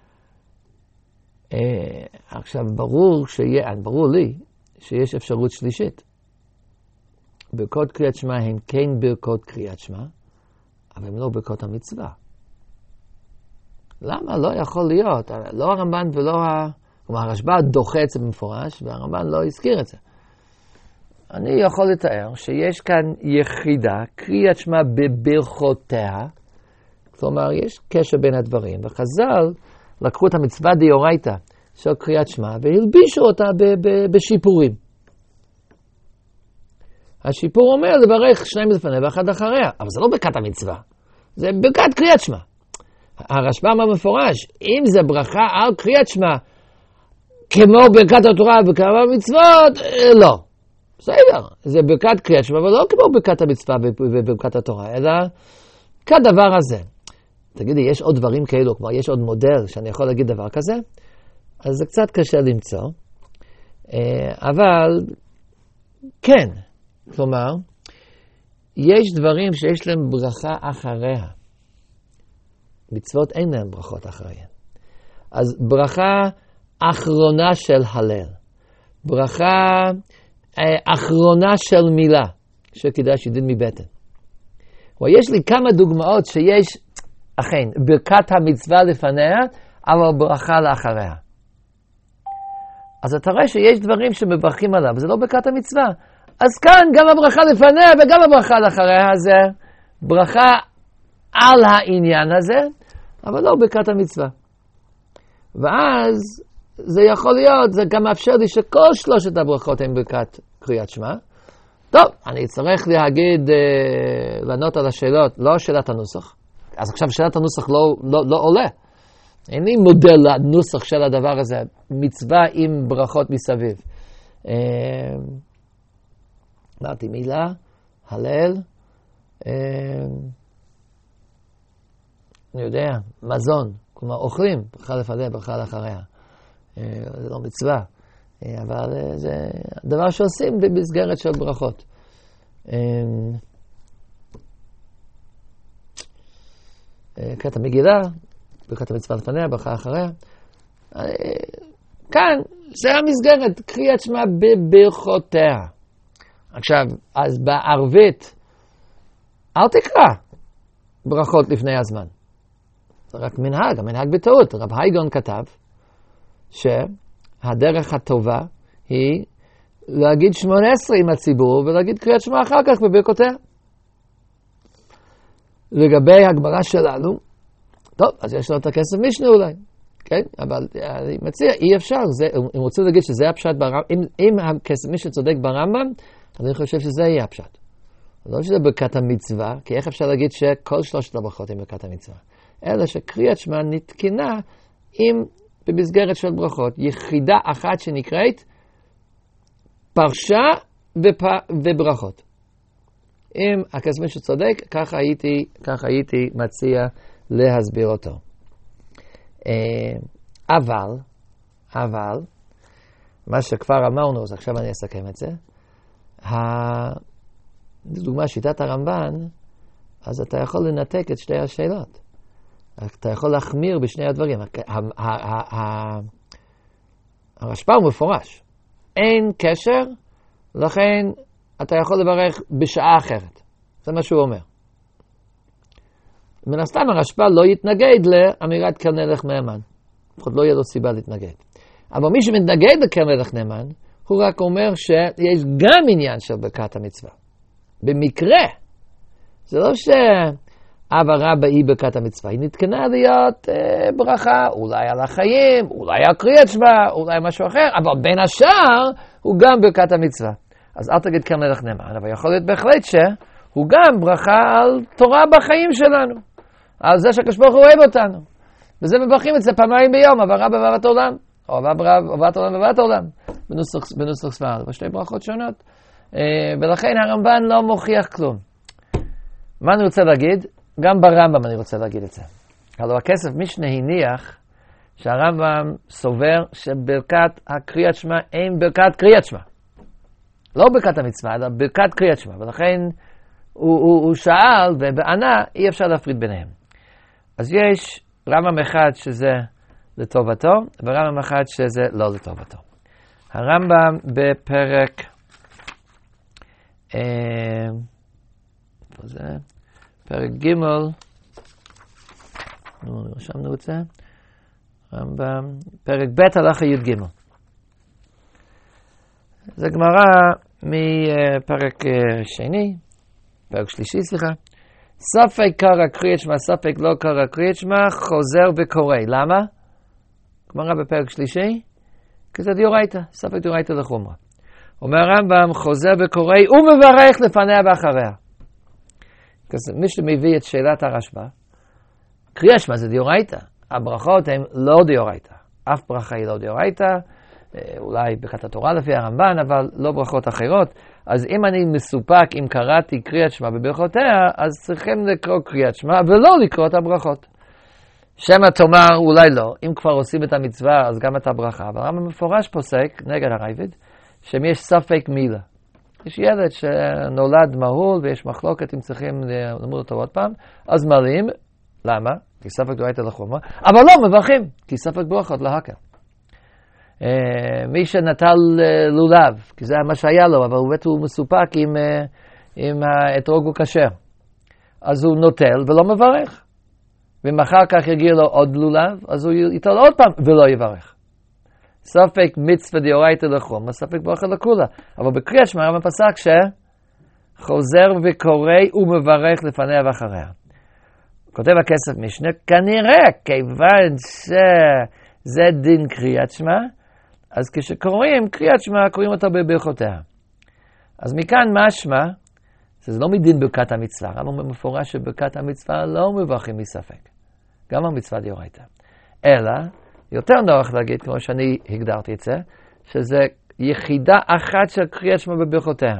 עכשיו ברור לי שיש אפשרות שלישית. ברכות קריאת שמע הם כן ברכות קריאת שמע, אבל הם לא ברכות המצווה. למה? לא יכול להיות. לא הרמב"ן ולא כלומר, הרשב"א דוחה את זה במפורש, והרמב"ן לא הזכיר את זה. אני יכול לתאר שיש כאן יחידה, קריאת שמע בברכותיה, כלומר, יש קשר בין הדברים, וחז"ל לקחו את המצווה דאורייתא של קריאת שמע, והלבישו אותה בשיפורים. השיפור אומר לברך שניים לפניה ואחד אחריה, אבל זה לא ברכת המצווה, זה ברכת קריאת שמע. הרשב"א אמר מפורש, אם זה ברכה על קריאת שמע, כמו ברכת התורה וכמה מצוות, לא. בסדר, זה ברכת קריאת שמע, אבל לא כמו ברכת המצווה וברכת התורה, אלא כדבר הזה. תגידי, יש עוד דברים כאלו, כלומר, יש עוד מודל שאני יכול להגיד דבר כזה? אז זה קצת קשה למצוא, אבל כן, כלומר, יש דברים שיש להם ברכה אחריה. מצוות אין להם ברכות אחריהן. אז ברכה אחרונה של הלל, ברכה אחרונה של מילה, שכדאי שדין מבטן. יש לי כמה דוגמאות שיש, אכן, ברכת המצווה לפניה, אבל ברכה לאחריה. אז אתה רואה שיש דברים שמברכים עליו, זה לא ברכת המצווה. אז כאן גם הברכה לפניה וגם הברכה לאחריה, זה ברכה על העניין הזה, אבל לא ברכת המצווה. ואז זה יכול להיות, זה גם מאפשר לי שכל שלושת הברכות הן ברכת קריאת שמע. טוב, אני צריך להגיד, לענות על השאלות, לא שאלת הנוסח. אז עכשיו שאלת הנוסח לא עולה. אין לי מודל לנוסח של הדבר הזה, מצווה עם ברכות מסביב. אמרתי מילה, הלל, אני יודע, מזון, כלומר אוכלים, ברכה לפניה, ברכה לאחריה. זה לא מצווה, אבל זה דבר שעושים במסגרת של ברכות. קטע מגילה, ברכת המצווה לפניה, ברכה אחריה. כאן, זה המסגרת, קריאת שמע בברכותיה. עכשיו, אז בערבית, אל תקרא ברכות לפני הזמן. זה רק מנהג, המנהג בטעות. רב הייגון כתב שהדרך הטובה היא להגיד 18 עם הציבור ולהגיד קריאת שמע אחר כך בברכותיה. לגבי הגמרא שלנו, טוב, אז יש לו את הכסף משנה אולי, כן? אבל אני מציע, אי אפשר, אם רוצים להגיד שזה הפשט ברמב"ם, אם הכסף משנה צודק ברמב"ם, אז אני חושב שזה יהיה הפשט. לא שזה ברכת המצווה, כי איך אפשר להגיד שכל שלושת הברכות הם ברכת המצווה? אלא שקריאת שמע נתקנה במסגרת של ברכות, יחידה אחת שנקראת פרשה וברכות. אם הכסף משנה צודק, ככה הייתי מציע להסביר אותו. אבל, מה שכבר אמרנו, אז עכשיו אני אסכם את זה. לדוגמה, שיטת הרמב"ן, אז אתה יכול לנתק את שתי השאלות. אתה יכול להחמיר בשני הדברים. הרשב"א הוא מפורש. אין קשר, לכן אתה יכול לברך בשעה אחרת. זה מה שהוא אומר. מן הסתם הרשב"א לא יתנגד לאמירת כמלך נאמן. לפחות לא יהיה לו סיבה להתנגד. אבל מי שמתנגד לכמלך נאמן, הוא רק אומר שיש גם עניין של ברכת המצווה. במקרה, זה לא שאב הרבה היא ברכת המצווה, היא נתקנה להיות ברכה, אולי על החיים, אולי על קריאת שמע, אולי משהו אחר, אבל בין השאר הוא גם ברכת המצווה. אז אל תגיד כמלך נאמן, אבל יכול להיות בהחלט שהוא גם ברכה על תורה בחיים שלנו. על זה שהקדוש ברוך הוא אוהב אותנו. וזה מברכים את זה פעמיים ביום, עברה בעברת עולם, או עברת עולם בעברת עולם, בנוסח ספרד, בשתי ברכות שונות. ולכן הרמב"ן לא מוכיח כלום. מה אני רוצה להגיד? גם ברמב"ם אני רוצה להגיד את זה. הלוא הכסף משנה הניח שהרמב"ם סובר שברכת הקריאת שמע אין ברכת קריאת שמע. לא ברכת המצווה, אלא ברכת קריאת שמע. ולכן הוא שאל ובענה אי אפשר להפריד ביניהם. אז יש רמב"ם אחד שזה לטובתו, ורמב"ם אחד שזה לא לטובתו. הרמב"ם בפרק איפה זה? פרק ג' רשמנו את זה. רמב"ם פרק ב' הלכה י' ג'. זה גמרא מפרק שני, פרק שלישי, סליחה. ספק קרא קריאת שמע, ספק לא קרא קריאת שמע, חוזר וקורא. למה? גמרא בפרק שלישי, כי זה דאורייתא, ספק דאורייתא לחומרא. אומר הרמב"ם, חוזר וקורא ומברך לפניה ואחריה. מי שמביא את שאלת הרשב"א, קריאת שמע זה דאורייתא, הברכות הן לא דאורייתא. אף ברכה היא לא דאורייתא, אולי ברכת התורה לפי הרמב"ן, אבל לא ברכות אחרות. אז אם אני מסופק אם קראתי קריאת שמע בברכותיה, אז צריכים לקרוא קריאת שמע ולא לקרוא את הברכות. שמא תאמר אולי לא, אם כבר עושים את המצווה אז גם את הברכה. אבל הרמב"ם מפורש פוסק נגד הרייבד, שאם יש ספק מילה. יש ילד שנולד מהול ויש מחלוקת אם צריכים ללמוד אותו עוד פעם, אז מלאים, למה? כי ספק דאורייתא לחומרא, אבל לא מברכים, כי ספק ברכות להקל. מי שנטל לולב, כי זה מה שהיה לו, אבל הוא מסופק אם האתרוג הוא כשר. אז הוא נוטל ולא מברך. ואם אחר כך יגיע לו עוד לולב, אז הוא ייטול עוד פעם ולא יברך. ספק מצווה דאורייתא לחומרא, ספק ברכה לכולה. אבל בקריאת שמע הרמב"ם פסק שחוזר וקורא ומברך לפניה ואחריה. כותב הכסף משנה, כנראה כיוון שזה דין קריאת שמע, אז כשקוראים קריאת שמע, קוראים אותה בברכותיה. אז מכאן משמע, זה לא מדין ברכת המצווה, הרמב"ם מפורש שברכת המצווה לא מברכים מספק. גם המצווה דאורייתא. אלא, יותר נוח להגיד, כמו שאני הגדרתי את זה, שזה יחידה אחת של קריאת שמע בברכותיה.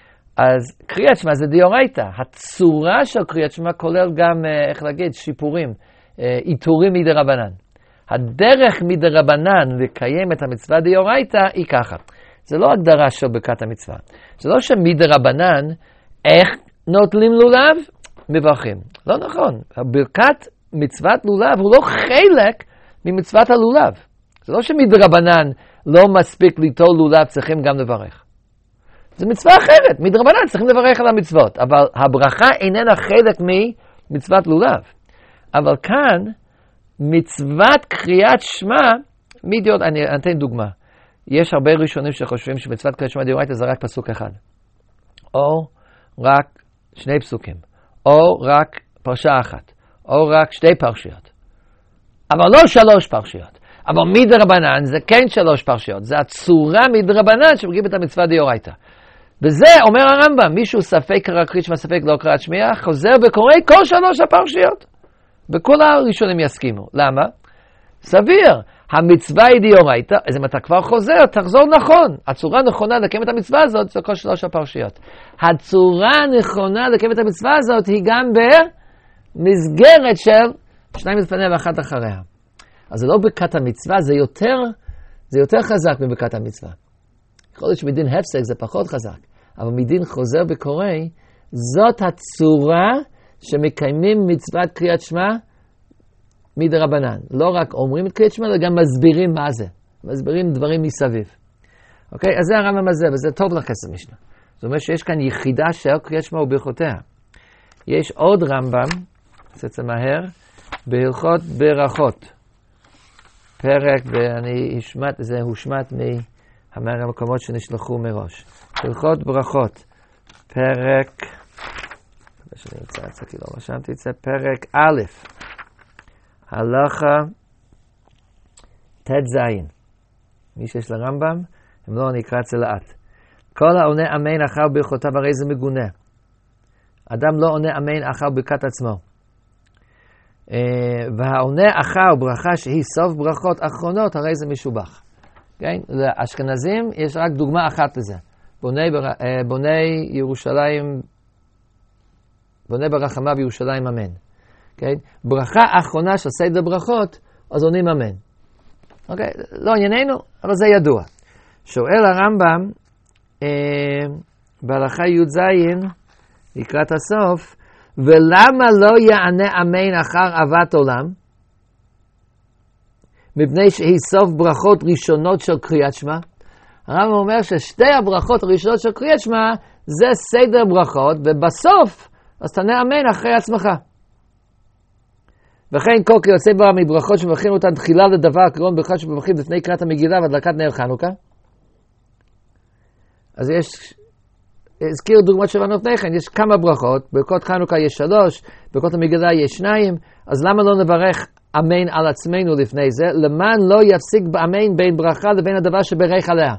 אז קריאת שמע זה דאורייתא. הצורה של קריאת שמע כולל גם, איך להגיד, שיפורים, איתורים מדרבנן. הדרך מדרבנן לקיים את המצווה דאורייתא היא ככה. זה לא הגדרה של ברכת המצווה. זה לא שמדרבנן, איך נוטלים לולב? מברכים. לא נכון. ברכת מצוות לולב הוא לא חלק ממצוות הלולב. זה לא שמדרבנן לא מספיק ליטול לולב, צריכים גם לברך. זה מצווה אחרת. מדרבנן צריכים לברך על המצוות. אבל הברכה איננה חלק ממצוות לולב. אבל כאן, מצוות קריאת שמע, מידיעות, אני אתן דוגמה. יש הרבה ראשונים שחושבים שמצוות קריאת שמע דאורייתא זה רק פסוק אחד. או רק שני פסוקים. או רק פרשה אחת. או רק שתי פרשיות. אבל לא 3 פרשיות. אבל מדרבנן זה כן 3 פרשיות. זה הצורה מדרבנן שמגיעים את המצווה דאורייתא. וזה אומר הרמב"ם, מישהו ספק קרא קריאת שמע, ספק לא קריאת שמע, חוזר וקורא כל 3 הפרשיות. וכל הראשונים יסכימו. למה? סביר. המצווה היא דאורייתא, אז אם אתה כבר חוזר, תחזור נכון. הצורה הנכונה לקיים את המצווה הזאת זה כל 3 הפרשיות. הצורה הנכונה לקיים את המצווה הזאת היא גם במסגרת של 2 לפניה ואחת אחריה. אז זה לא ברכת המצווה, זה יותר חזק מברכת המצווה. יכול להיות שמדין הפסק זה פחות חזק, אבל מדין חוזר וקורא, זאת הצורה שמקיימים מצוות קריאת שמע מדרבנן. לא רק אומרים את קריאת שמע, אלא גם מסבירים מה זה. מסבירים דברים מסביב. אוקיי? אז זה הרמב"ם הזה, וזה טוב לכסף משנה. זאת אומרת שיש כאן יחידה של קריאת שמע וברכותיה. יש עוד רמב"ם, נעשה מהר, בהלכות ברכות. פרק, ואני השמט, זה הושמט מהמקומות שנשלחו מראש. הלכות ברכות. פרק, שאני אמצא את זה, כי לא רשמתי את זה, פרק א', הלכה ט"ז. מי שיש לרמב"ם, אם לא, אני אקרא את זה לאט. כל העונה אמן אחר ברכותיו הרי זה מגונה. אדם לא עונה אמן אחר ברכת עצמו. והעונה אחר ברכה שהיא סוף ברכות אחרונות, הרי זה משובח. כן? לאשכנזים יש רק דוגמה אחת לזה. בוני ירושלים, בוני ברחמה בירושלים אמן. כן? ברכה אחרונה של סדר ברכות, אז עונים אמן. אוקיי? לא ענייננו, אבל זה ידוע. שואל הרמב"ם, בהלכה י"ז, לקראת הסוף, ולמה לא יענה אמן אחר אהבת עולם? מפני שהיא סוף ברכות ראשונות של קריאת שמע. הרמב"ם אומר ששתי הברכות הראשונות של קריאת שמע זה סדר ברכות, ובסוף אז תענה אמן אחרי עצמך. וכן כל כיוצא בה מברכות שמברכים אותן תחילה לדבר הקרון ברכה שמברכים לפני קריאת המגילה והדלקת נר חנוכה. אז יש, הזכירו דוגמאות שבנו לפני כן, יש כמה ברכות, ברכות חנוכה יש 3, ברכות המגילה יש 2, אז למה לא נברך אמן על עצמנו לפני זה? למען לא יפסיק באמן בין ברכה לבין הדבר שברך עליה.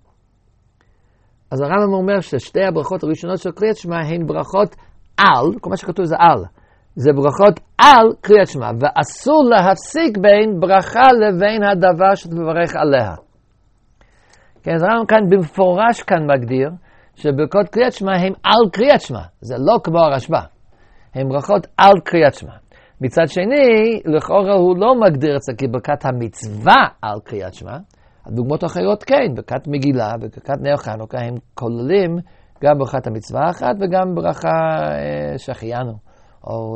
אז הרמב"ם אומר ששתי הברכות הראשונות של קריאת שמע הן ברכות על, כל מה שכתוב זה על, זה ברכות על קריאת שמע, ואסור להפסיק בין ברכה לבין הדבר שאתה מברך עליה. כן, אז הרמב"ם כאן במפורש כאן מגדיר שברכות קריאת שמע הם על קריאת שמע, זה לא כמו הרשב"א, הם ברכות על קריאת שמע. מצד שני, לכאורה הוא לא מגדיר את זה כברכת המצווה על קריאת שמע, הדוגמאות האחרות כן, ברכת מגילה וברכת נר חנוכה הם כוללים גם ברכת המצווה אחת וגם ברכה שהחיינו, או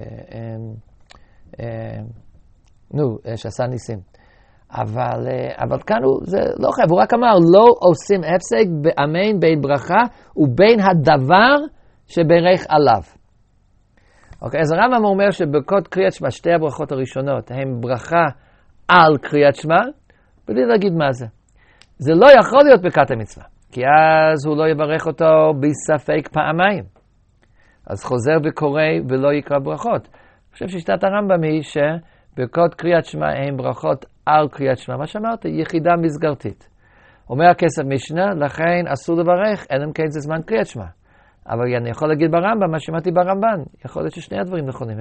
שעשה ניסים. אבל כאן זה לא חייב, הוא רק אמר, לא עושים הפסק באמן בין ברכה ובין הדבר שברך עליו. אוקיי, אז הרמב"ם אומר שברכות קריאת שמע, שתי הברכות הראשונות, הן ברכה על קריאת שמע, בלי להגיד מה זה. זה לא יכול להיות ברכת המצווה, כי אז הוא לא יברך אותו בספק פעמיים. אז חוזר וקורא ולא יקרא ברכות. אני חושב ששיטת הרמב"ם היא שברכות קריאת שמע הן ברכות על קריאת שמע, מה שאמרתי, יחידה מסגרתית. אומר הכסף משנה, לכן אסור לברך, אלא אם כן זה זמן קריאת שמע. אבל אני יכול להגיד ברמב"ם, מה שמעתי ברמב"ן, יכול להיות ששני הדברים נכונים,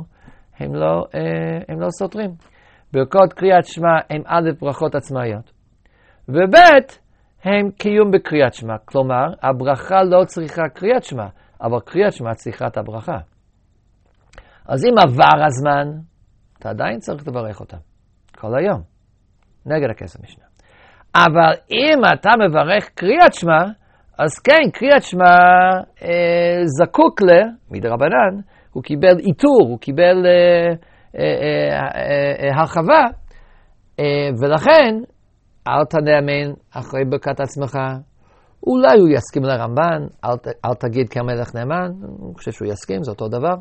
הם לא סותרים. ברכות קריאת שמע הם א' ברכות עצמאיות, וב' הם קיום בקריאת שמע, כלומר, הברכה לא צריכה קריאת שמע, אבל קריאת שמע צריכה את הברכה. אז אם עבר הזמן, אתה עדיין צריך לברך אותם, כל היום, נגד הכסף משנה. אבל אם אתה מברך קריאת שמע, אז כן, קריאת שמע זקוק מדרבנן, הוא קיבל איתור, הוא קיבל הרחבה, ולכן אל תענה אמן אחרי ברכת עצמך. אולי הוא יסכים לרמב"ן, אל תגיד כמלך נאמן, אני חושב שהוא יסכים, זה אותו דבר.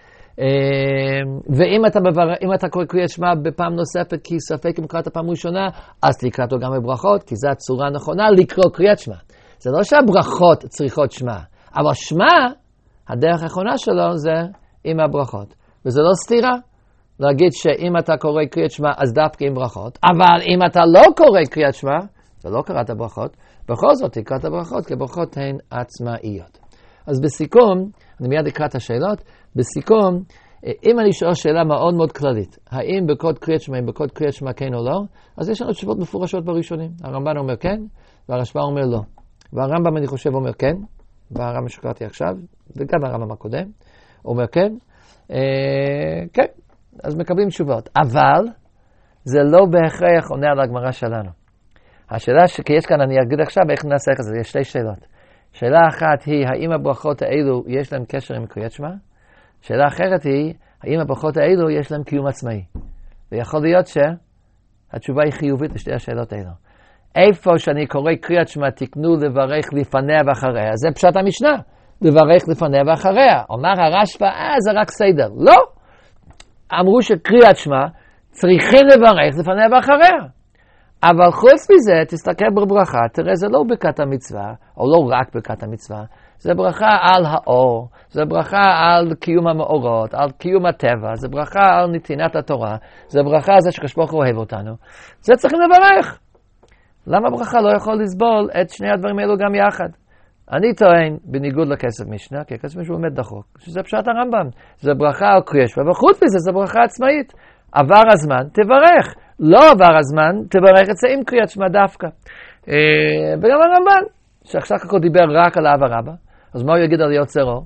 ואם אתה קורא קריאת שמע בפעם נוספת, כי ספק אם קראת פעם ראשונה, אז תקרא אותו גם בברכות, כי זו הצורה הנכונה לקרוא קריאת שמע. זה לא שהברכות צריכות שמע, אבל שמע, הדרך האחרונה שלו זה עם הברכות. וזה לא סתירה. להגיד שאם אתה קורא קריאת שמע, אז דווקא עם ברכות. אבל אם אתה לא קורא קריאת שמע, ולא קראת ברכות, בכל זאת תקרא את הברכות, כי ברכות הן עצמאיות. אז בסיכום, אני מיד אקרא את השאלות, בסיכום, אם אני שואל שאלה מאוד מאוד כללית, האם ברכות קריאת שמע, אם ברכות קריאת שמע כן או לא, אז יש לנו תשובות מפורשות בראשונים. הרמב"ן אומר כן, והרשב"א אומר לא. והרמב"ם אני חושב אומר כן, והרמב"ם שקראתי עכשיו, וגם הרמב"ם הקודם, אומר כן, כן, אז מקבלים תשובות. אבל זה לא בהכרח עונה על הגמרא שלנו. השאלה שיש כאן, אני אגיד עכשיו איך נעשה את זה, יש שתי שאלות. שאלה אחת היא, האם הברכות האלו יש להם קשר עם קריאת שמע? שאלה אחרת היא, האם הברכות האלו יש להם קיום עצמאי? ויכול להיות שהתשובה היא חיובית לשתי השאלות האלו. איפה שאני קורא קריאת שמע תקנו לברך לפניה ואחריה, זה פשט המשנה, לברך לפניה ואחריה. אומר הרשב"א, זה רק סדר. לא! אמרו שקריאת שמע צריכים לברך לפניה ואחריה. אבל חוץ מזה, תסתכל בברכה, תראה, זה לא ברכת המצווה, או לא רק ברכת המצווה, זה ברכה על האור, זה ברכה על קיום המאורות, על קיום הטבע, זה ברכה על נתינת התורה, זה ברכה על זה שקדוש ברוך הוא אוהב אותנו. זה צריכים לברך. למה ברכה לא יכול לסבול את שני הדברים האלו גם יחד? אני טוען, בניגוד לכסף משנה, כי הכסף משנה הוא באמת דחוק, שזה פשט הרמב"ם, זה ברכה על קריאת שמע, וחוץ מזה זה ברכה עצמאית. עבר הזמן, תברך. לא עבר הזמן, תברך את זה עם קריאת שמע דווקא. וגם הרמב"ן, שעכשיו כך הוא דיבר רק על אבא רבא, אז מה הוא יגיד על יוצרו?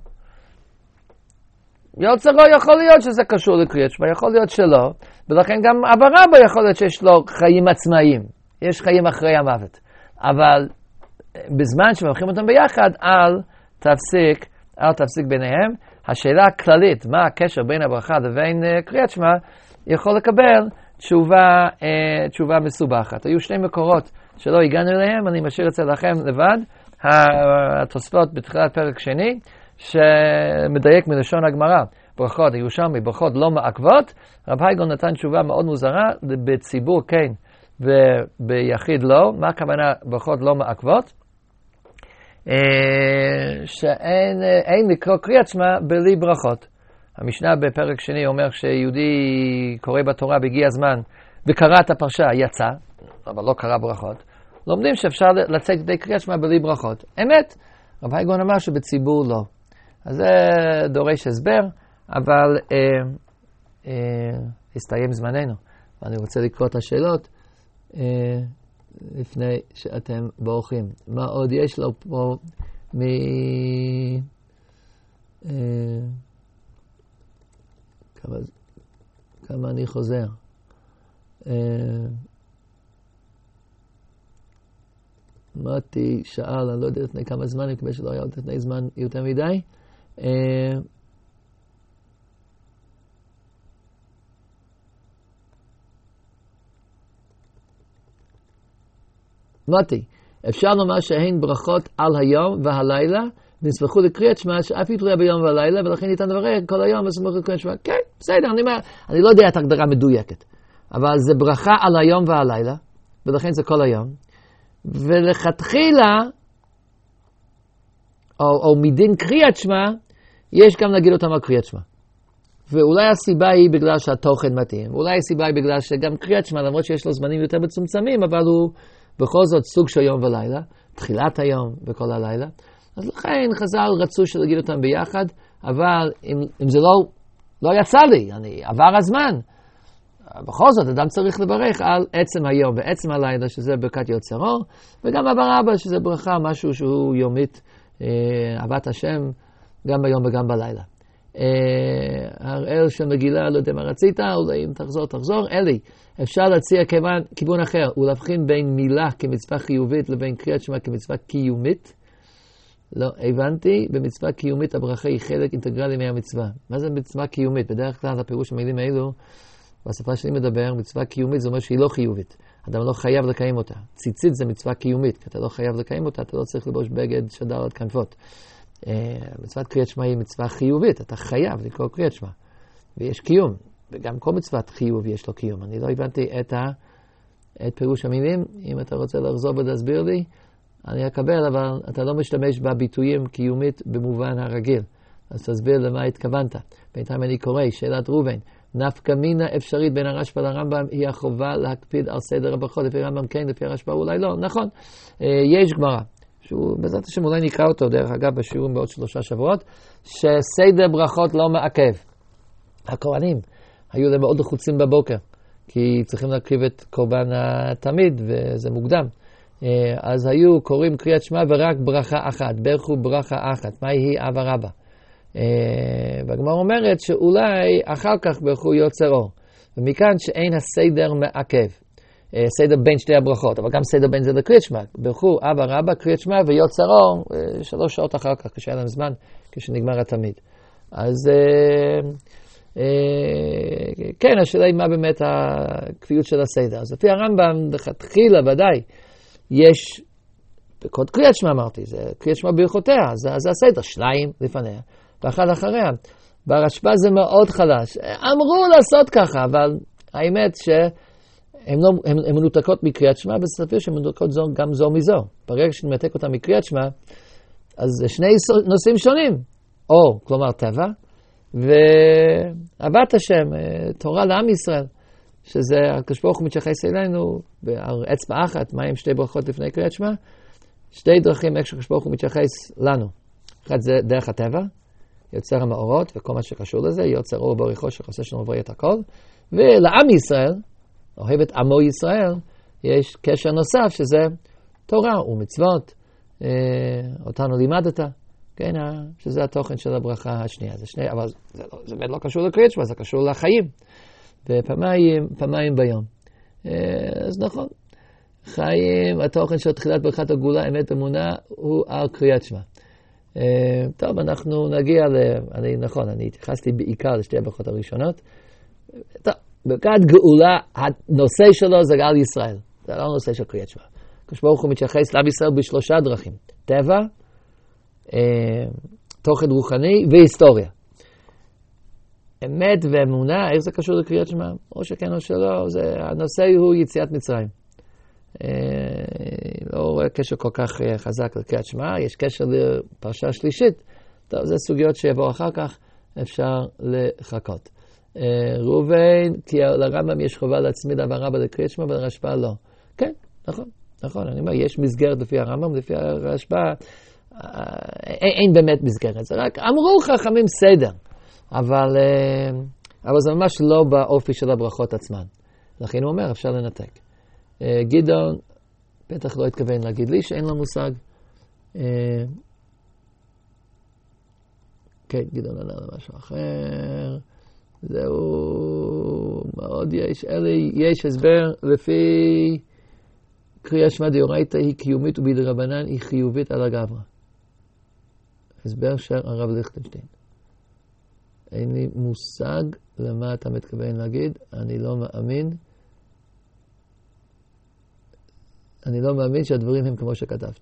יוצרו יכול להיות שזה קשור לקריאת שמע, יכול להיות שלא, ולכן גם אבא רבא יכול להיות שיש לו חיים עצמאיים, יש חיים אחרי המוות. אבל בזמן שמבחים אותם ביחד, אל תפסיק ביניהם. השאלה הכללית, מה הקשר בין הברכה לבין קריאת שמע, יכול לקבל תשובה מסובכת. היו שני מקורות שלא הגענו אליהם, אני משאיר את זה לכם לבד. התוספות בתחילת פרק שני, שמדייק מלשון הגמרא, ברכות, הירושלמי, ברכות לא מעכבות. רב הייגון נתן תשובה מאוד מוזרה, בציבור כן וביחיד לא. מה הכוונה ברכות לא מעכבות? שאין לקרוא קריאת שמע בלי ברכות. המשנה בפרק שני אומר שיהודי קורא בתורה בגיע הזמן וקרא את הפרשה, יצא, אבל לא קרא ברכות. לומדים שאפשר לצאת ידי קריאת שמע בלי ברכות. אמת, רב הייגון אמר שבציבור לא. אז זה דורש הסבר, אבל הסתיים זמננו. ואני רוצה לקרוא את השאלות לפני שאתם בורחים. מה עוד יש לו פה כמה אני חוזר. מתי שאל, אני לא יודע לפני כמה זמן, אני מקווה שלא היה לפני זמן יותר מדי. מתי, אפשר לומר שהן ברכות על היום והלילה, נספחו לקריאת שמע שאף יתלויה ביום והלילה, ולכן ניתן לברך כל היום וסמוך לקריאת שמע. כן, בסדר, אני לא יודע את הגדרה מדויקת, אבל זה ברכה על היום והלילה, ולכן זה כל היום. ולכתחילה, או מדין קריאת שמע, יש גם להגיד אותם על קריאת שמע. ואולי הסיבה היא בגלל שהתוכן מתאים, אולי הסיבה היא בגלל שגם קריאת שמע, למרות שיש לו זמנים יותר מצומצמים, אבל הוא בכל זאת סוג של יום ולילה, תחילת היום וכל הלילה. אז לכן חז"ל רצו שלהגיד אותם ביחד, אבל אם זה לא יצא לי, עבר הזמן. בכל זאת, אדם צריך לברך על עצם היום ועצם הלילה, שזה ברכת יוצר אור, וגם אבא רבא, שזה ברכה, משהו שהוא יומית, אהבת השם, גם ביום וגם בלילה. הראל של מגילה, לא יודע מה רצית, אולי אם תחזור. אלי, אפשר להציע כיוון אחר, ולהבחין בין מילה כמצווה חיובית לבין קריאת שמע כמצווה קיומית. לא, הבנתי, במצווה קיומית הברכה היא חלק אינטגרלי מהמצווה. מה זה מצווה קיומית? בדרך כלל הפירוש המילים האלו, בשפה שלי מדבר, מצווה קיומית זה אומר שהיא לא חיובית. אדם לא חייב לקיים אותה. ציצית זה מצווה קיומית, כי אתה לא חייב לקיים אותה, אתה לא צריך לבוש בגד שדר עד כנפות. מצוות קריאת שמע היא מצווה חיובית, אתה חייב לקרוא קריאת שמע. ויש קיום, וגם כל מצוות חיוב יש לו קיום. אני לא הבנתי את פירוש המילים, אם אתה רוצה לחזור ולהסביר לי, אני אקבל, אבל אתה לא משתמש בביטויים קיומית במובן הרגיל. אז תסביר למה התכוונת. בינתיים אני קורא, שאלת ראובן. נפקא מינה אפשרית בין הרשב"א לרמב"ם היא החובה להקפיד על סדר הברכות. לפי רמב"ם כן, לפי הרשב"א אולי לא. נכון, יש גמרא, שהוא בעזרת השם אולי נקרא אותו, דרך אגב, בשיעורים בעוד 3 שבועות, שסדר ברכות לא מעכב. הכהנים היו להם מאוד לחוצים בבוקר, כי צריכים להקריב את קורבן התמיד, וזה מוקדם. אז היו קוראים קריאת שמע ורק ברכה אחת, ברכו ברכה אחת. מה היא אבא רבא? והגמרא אומרת שאולי אחר כך ברכו יוצר אור. ומכאן שאין הסדר מעכב. סדר בין שתי הברכות, אבל גם סדר בין זה לקריאת שמע. ברכו אבא רבא, קריאת שמע ויוצר אור 3 שעות אחר כך, כשהיה להם זמן, כשנגמר התמיד. אז כן, השאלה היא מה באמת הקביעות של הסדר. אז לפי הרמב"ם, לכתחילה ודאי, יש, בכל קריאת שמע אמרתי, זה קריאת שמע ברכותיה, זה הסדר, 2 לפניה, ואחד אחריה. ברשב"א זה מאוד חלש. אמרו לעשות ככה, אבל האמת שהן מנותקות מקריאת שמע, בספר שהן מנותקות גם זו מזו. ברגע שנמתק אותה מקריאת שמע, אז זה 2 נושאים שונים. או, כלומר טבע, ואהבת השם, תורה לעם ישראל, שזה הקדוש ברוך הוא מתייחס אלינו באצבע אחת, מה עם 2 ברכות לפני קריאת שמע? 2 דרכים איך שהקדוש ברוך הוא מתייחס לנו. אחד זה דרך הטבע, יוצר המאורות וכל מה שקשור לזה, יוצר אור בריחו שחוסה שלנו עובר את הכל, ולעם ישראל, אוהב את עמו ישראל, יש קשר נוסף שזה תורה ומצוות, אותנו לימדת, כן, שזה התוכן של הברכה השנייה. זה שני, אבל זה באמת לא קשור לקריאת שמע, זה קשור לחיים. ופעמיים ביום. אז נכון, חיים, התוכן של תחילת ברכת הגאולה, אמת אמונה, הוא על קריאת שמע. טוב, אנחנו נגיע אני התייחסתי בעיקר לשתי הברכות הראשונות. טוב, ברכת גאולה, הנושא שלו זה גאל ישראל. זה לא הנושא של קריאת שמע. הקדוש ברוך הוא מתייחס לעם ישראל ב3 דרכים. טבע, תוכן רוחני והיסטוריה. אמת ואמונה, איך זה קשור לקריאת שמע? או שכן או שלא, הנושא הוא יציאת מצרים. לא רואה קשר כל כך חזק לקריאת שמע, יש קשר לפרשה שלישית. טוב, זה סוגיות שיבואו אחר כך, אפשר לחכות. ראובן, כי לרמב"ם יש חובה להצמיד הבהרה לקריאת שמע, ולרשב"א לא. כן, נכון, אני אומר, יש מסגרת לפי הרמב"ם, לפי הרשב"א, אין באמת מסגרת, זה רק אמרו חכמים סדר, אבל זה ממש לא באופי של הברכות עצמן. לכן הוא אומר, אפשר לנתק. גדעון בטח לא התכוון להגיד לי שאין לו מושג. כן, גדעון ענה למשהו אחר. זהו, מאוד יש הסבר לפי קריאת שמע דאורייתא היא קיומית ובדרבנן היא חיובית על הגברא. הסבר של הרב ליכטנשטיין. אין לי מושג למה אתה מתכוון להגיד, אני לא מאמין שהדברים הם כמו שכתבת.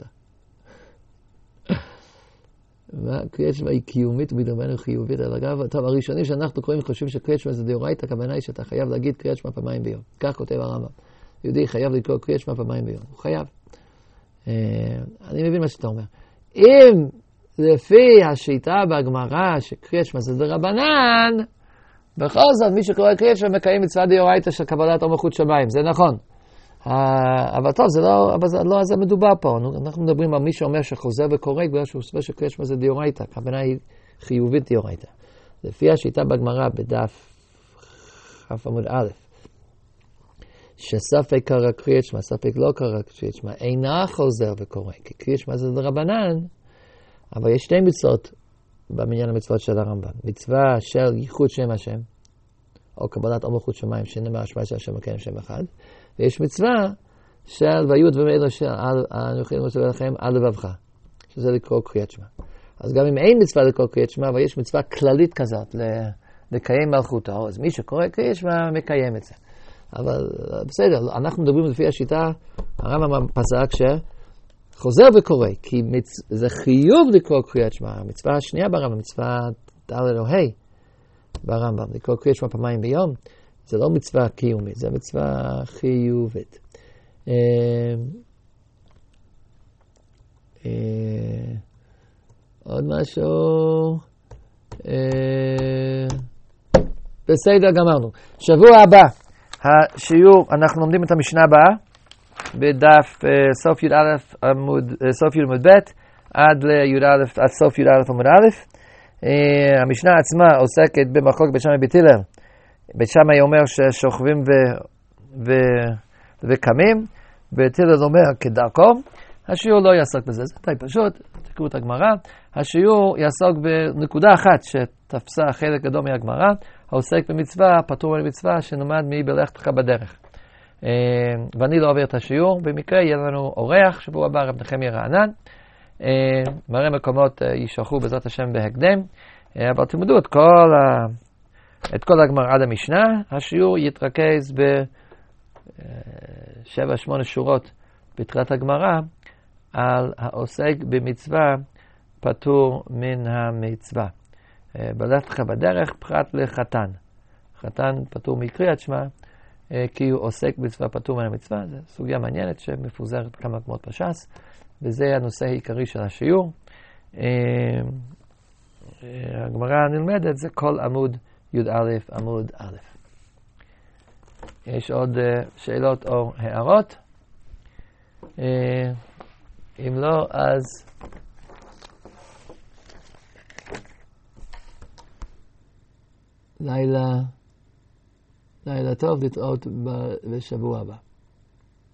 קריאת שמע היא קיומית ובדרבנן היא חיובית על הגברא. טוב, הראשונים שאנחנו קוראים חושבים שקריאת שמע זה דאורייתא, הכוונה היא שאתה חייב להגיד קריאת שמע פעמיים ביום. כך כותב הרמב"ם. יהודי חייב לקרוא קריאת שמע פעמיים ביום. הוא חייב. אני מבין מה שאתה אומר. אם לפי השיטה בגמרא שקריאת שמע זה דרבנן, בכל זאת מי שקורא קריאת שמע מקיים מצווה דאורייתא של קבלת אור מלכות שמיים. זה נכון. אבל טוב, זה לא על זה מדובר פה. אנחנו מדברים על מי שאומר שחוזר וקורא בגלל שהוא סובר שקריאת שמע זה דאורייתא. הכוונה היא חיובית דאורייתא. לפי השיטה בגמרא בדף כ' עמוד א', שספק קרא קריאת שמע, ספק לא קרא קריאת שמע, אינה חוזר וקורא, כי קריאת שמע זה דרבנן, אבל יש 2 מצוות במניין המצוות של הרמב"ם. מצווה של ייחוד שם השם, או קבלת אור מלכות שמיים, שנאמר שמע של השם מקיים שם אחד, ויש מצווה של ויהוד ומאלה של אנוכי מצווה לכם על לבבך, שזה לקרוא קריאת שמע. אז גם אם אין מצווה לקרוא קריאת שמע, אבל יש מצווה כללית כזאת, לקיים מלכותו, אז מי שקורא קריאת שמע מקיים את זה. אבל בסדר, אנחנו מדברים לפי השיטה, הרמב"ם פסק שחוזר וקורא, כי זה חיוב לקרוא קריאת שמע. המצווה השנייה ברמב"ם, מצווה ד' או ה' ברמב"ם, לקרוא קריאת שמע פעמיים ביום, זה לא מצווה קיומית, זה מצווה חיובית. עוד משהו? בסדר, גמרנו. שבוע הבא. השיעור, אנחנו לומדים את המשנה הבאה, בדף סוף י"א עמוד ב' עד סוף י"א עמוד א'. המשנה עצמה עוסקת במחלוקת בית שמאי ובית הלל. בית שמאי אומר ששוכבים וקמים, בית הלל אומר כדרכו. השיעור לא יעסוק בזה, זה די פשוט, תקראו את הגמרא. השיעור יעסוק בנקודה אחת שתפסה חלק גדול מהגמרא, העוסק במצווה, פטור במצווה, שנלמד בלכתך בדרך. ואני לא עובר את השיעור, במקרה יהיה לנו אורח, שבוע הבא רב נחמיה רענן, מראה מקומות יישלחו בעזרת השם בהקדם, אבל תלמדו את את כל הגמרא עד המשנה. השיעור יתרכז ב7-8 שורות בתחילת הגמרא על העוסק במצווה פטור מן המצווה. בלכתך בדרך פרט לחתן. חתן פטור מקריאת שמע, כי הוא עוסק במצווה פטור מן המצווה. זו סוגיה מעניינת שמפוזרת כמה מקומות בש"ס, וזה הנושא העיקרי של השיעור. הגמרא נלמדת, זה כל עמוד י"א עמוד א'. יש עוד שאלות או הערות? אם לא, אז לילה טוב, להתראות בשבוע הבא.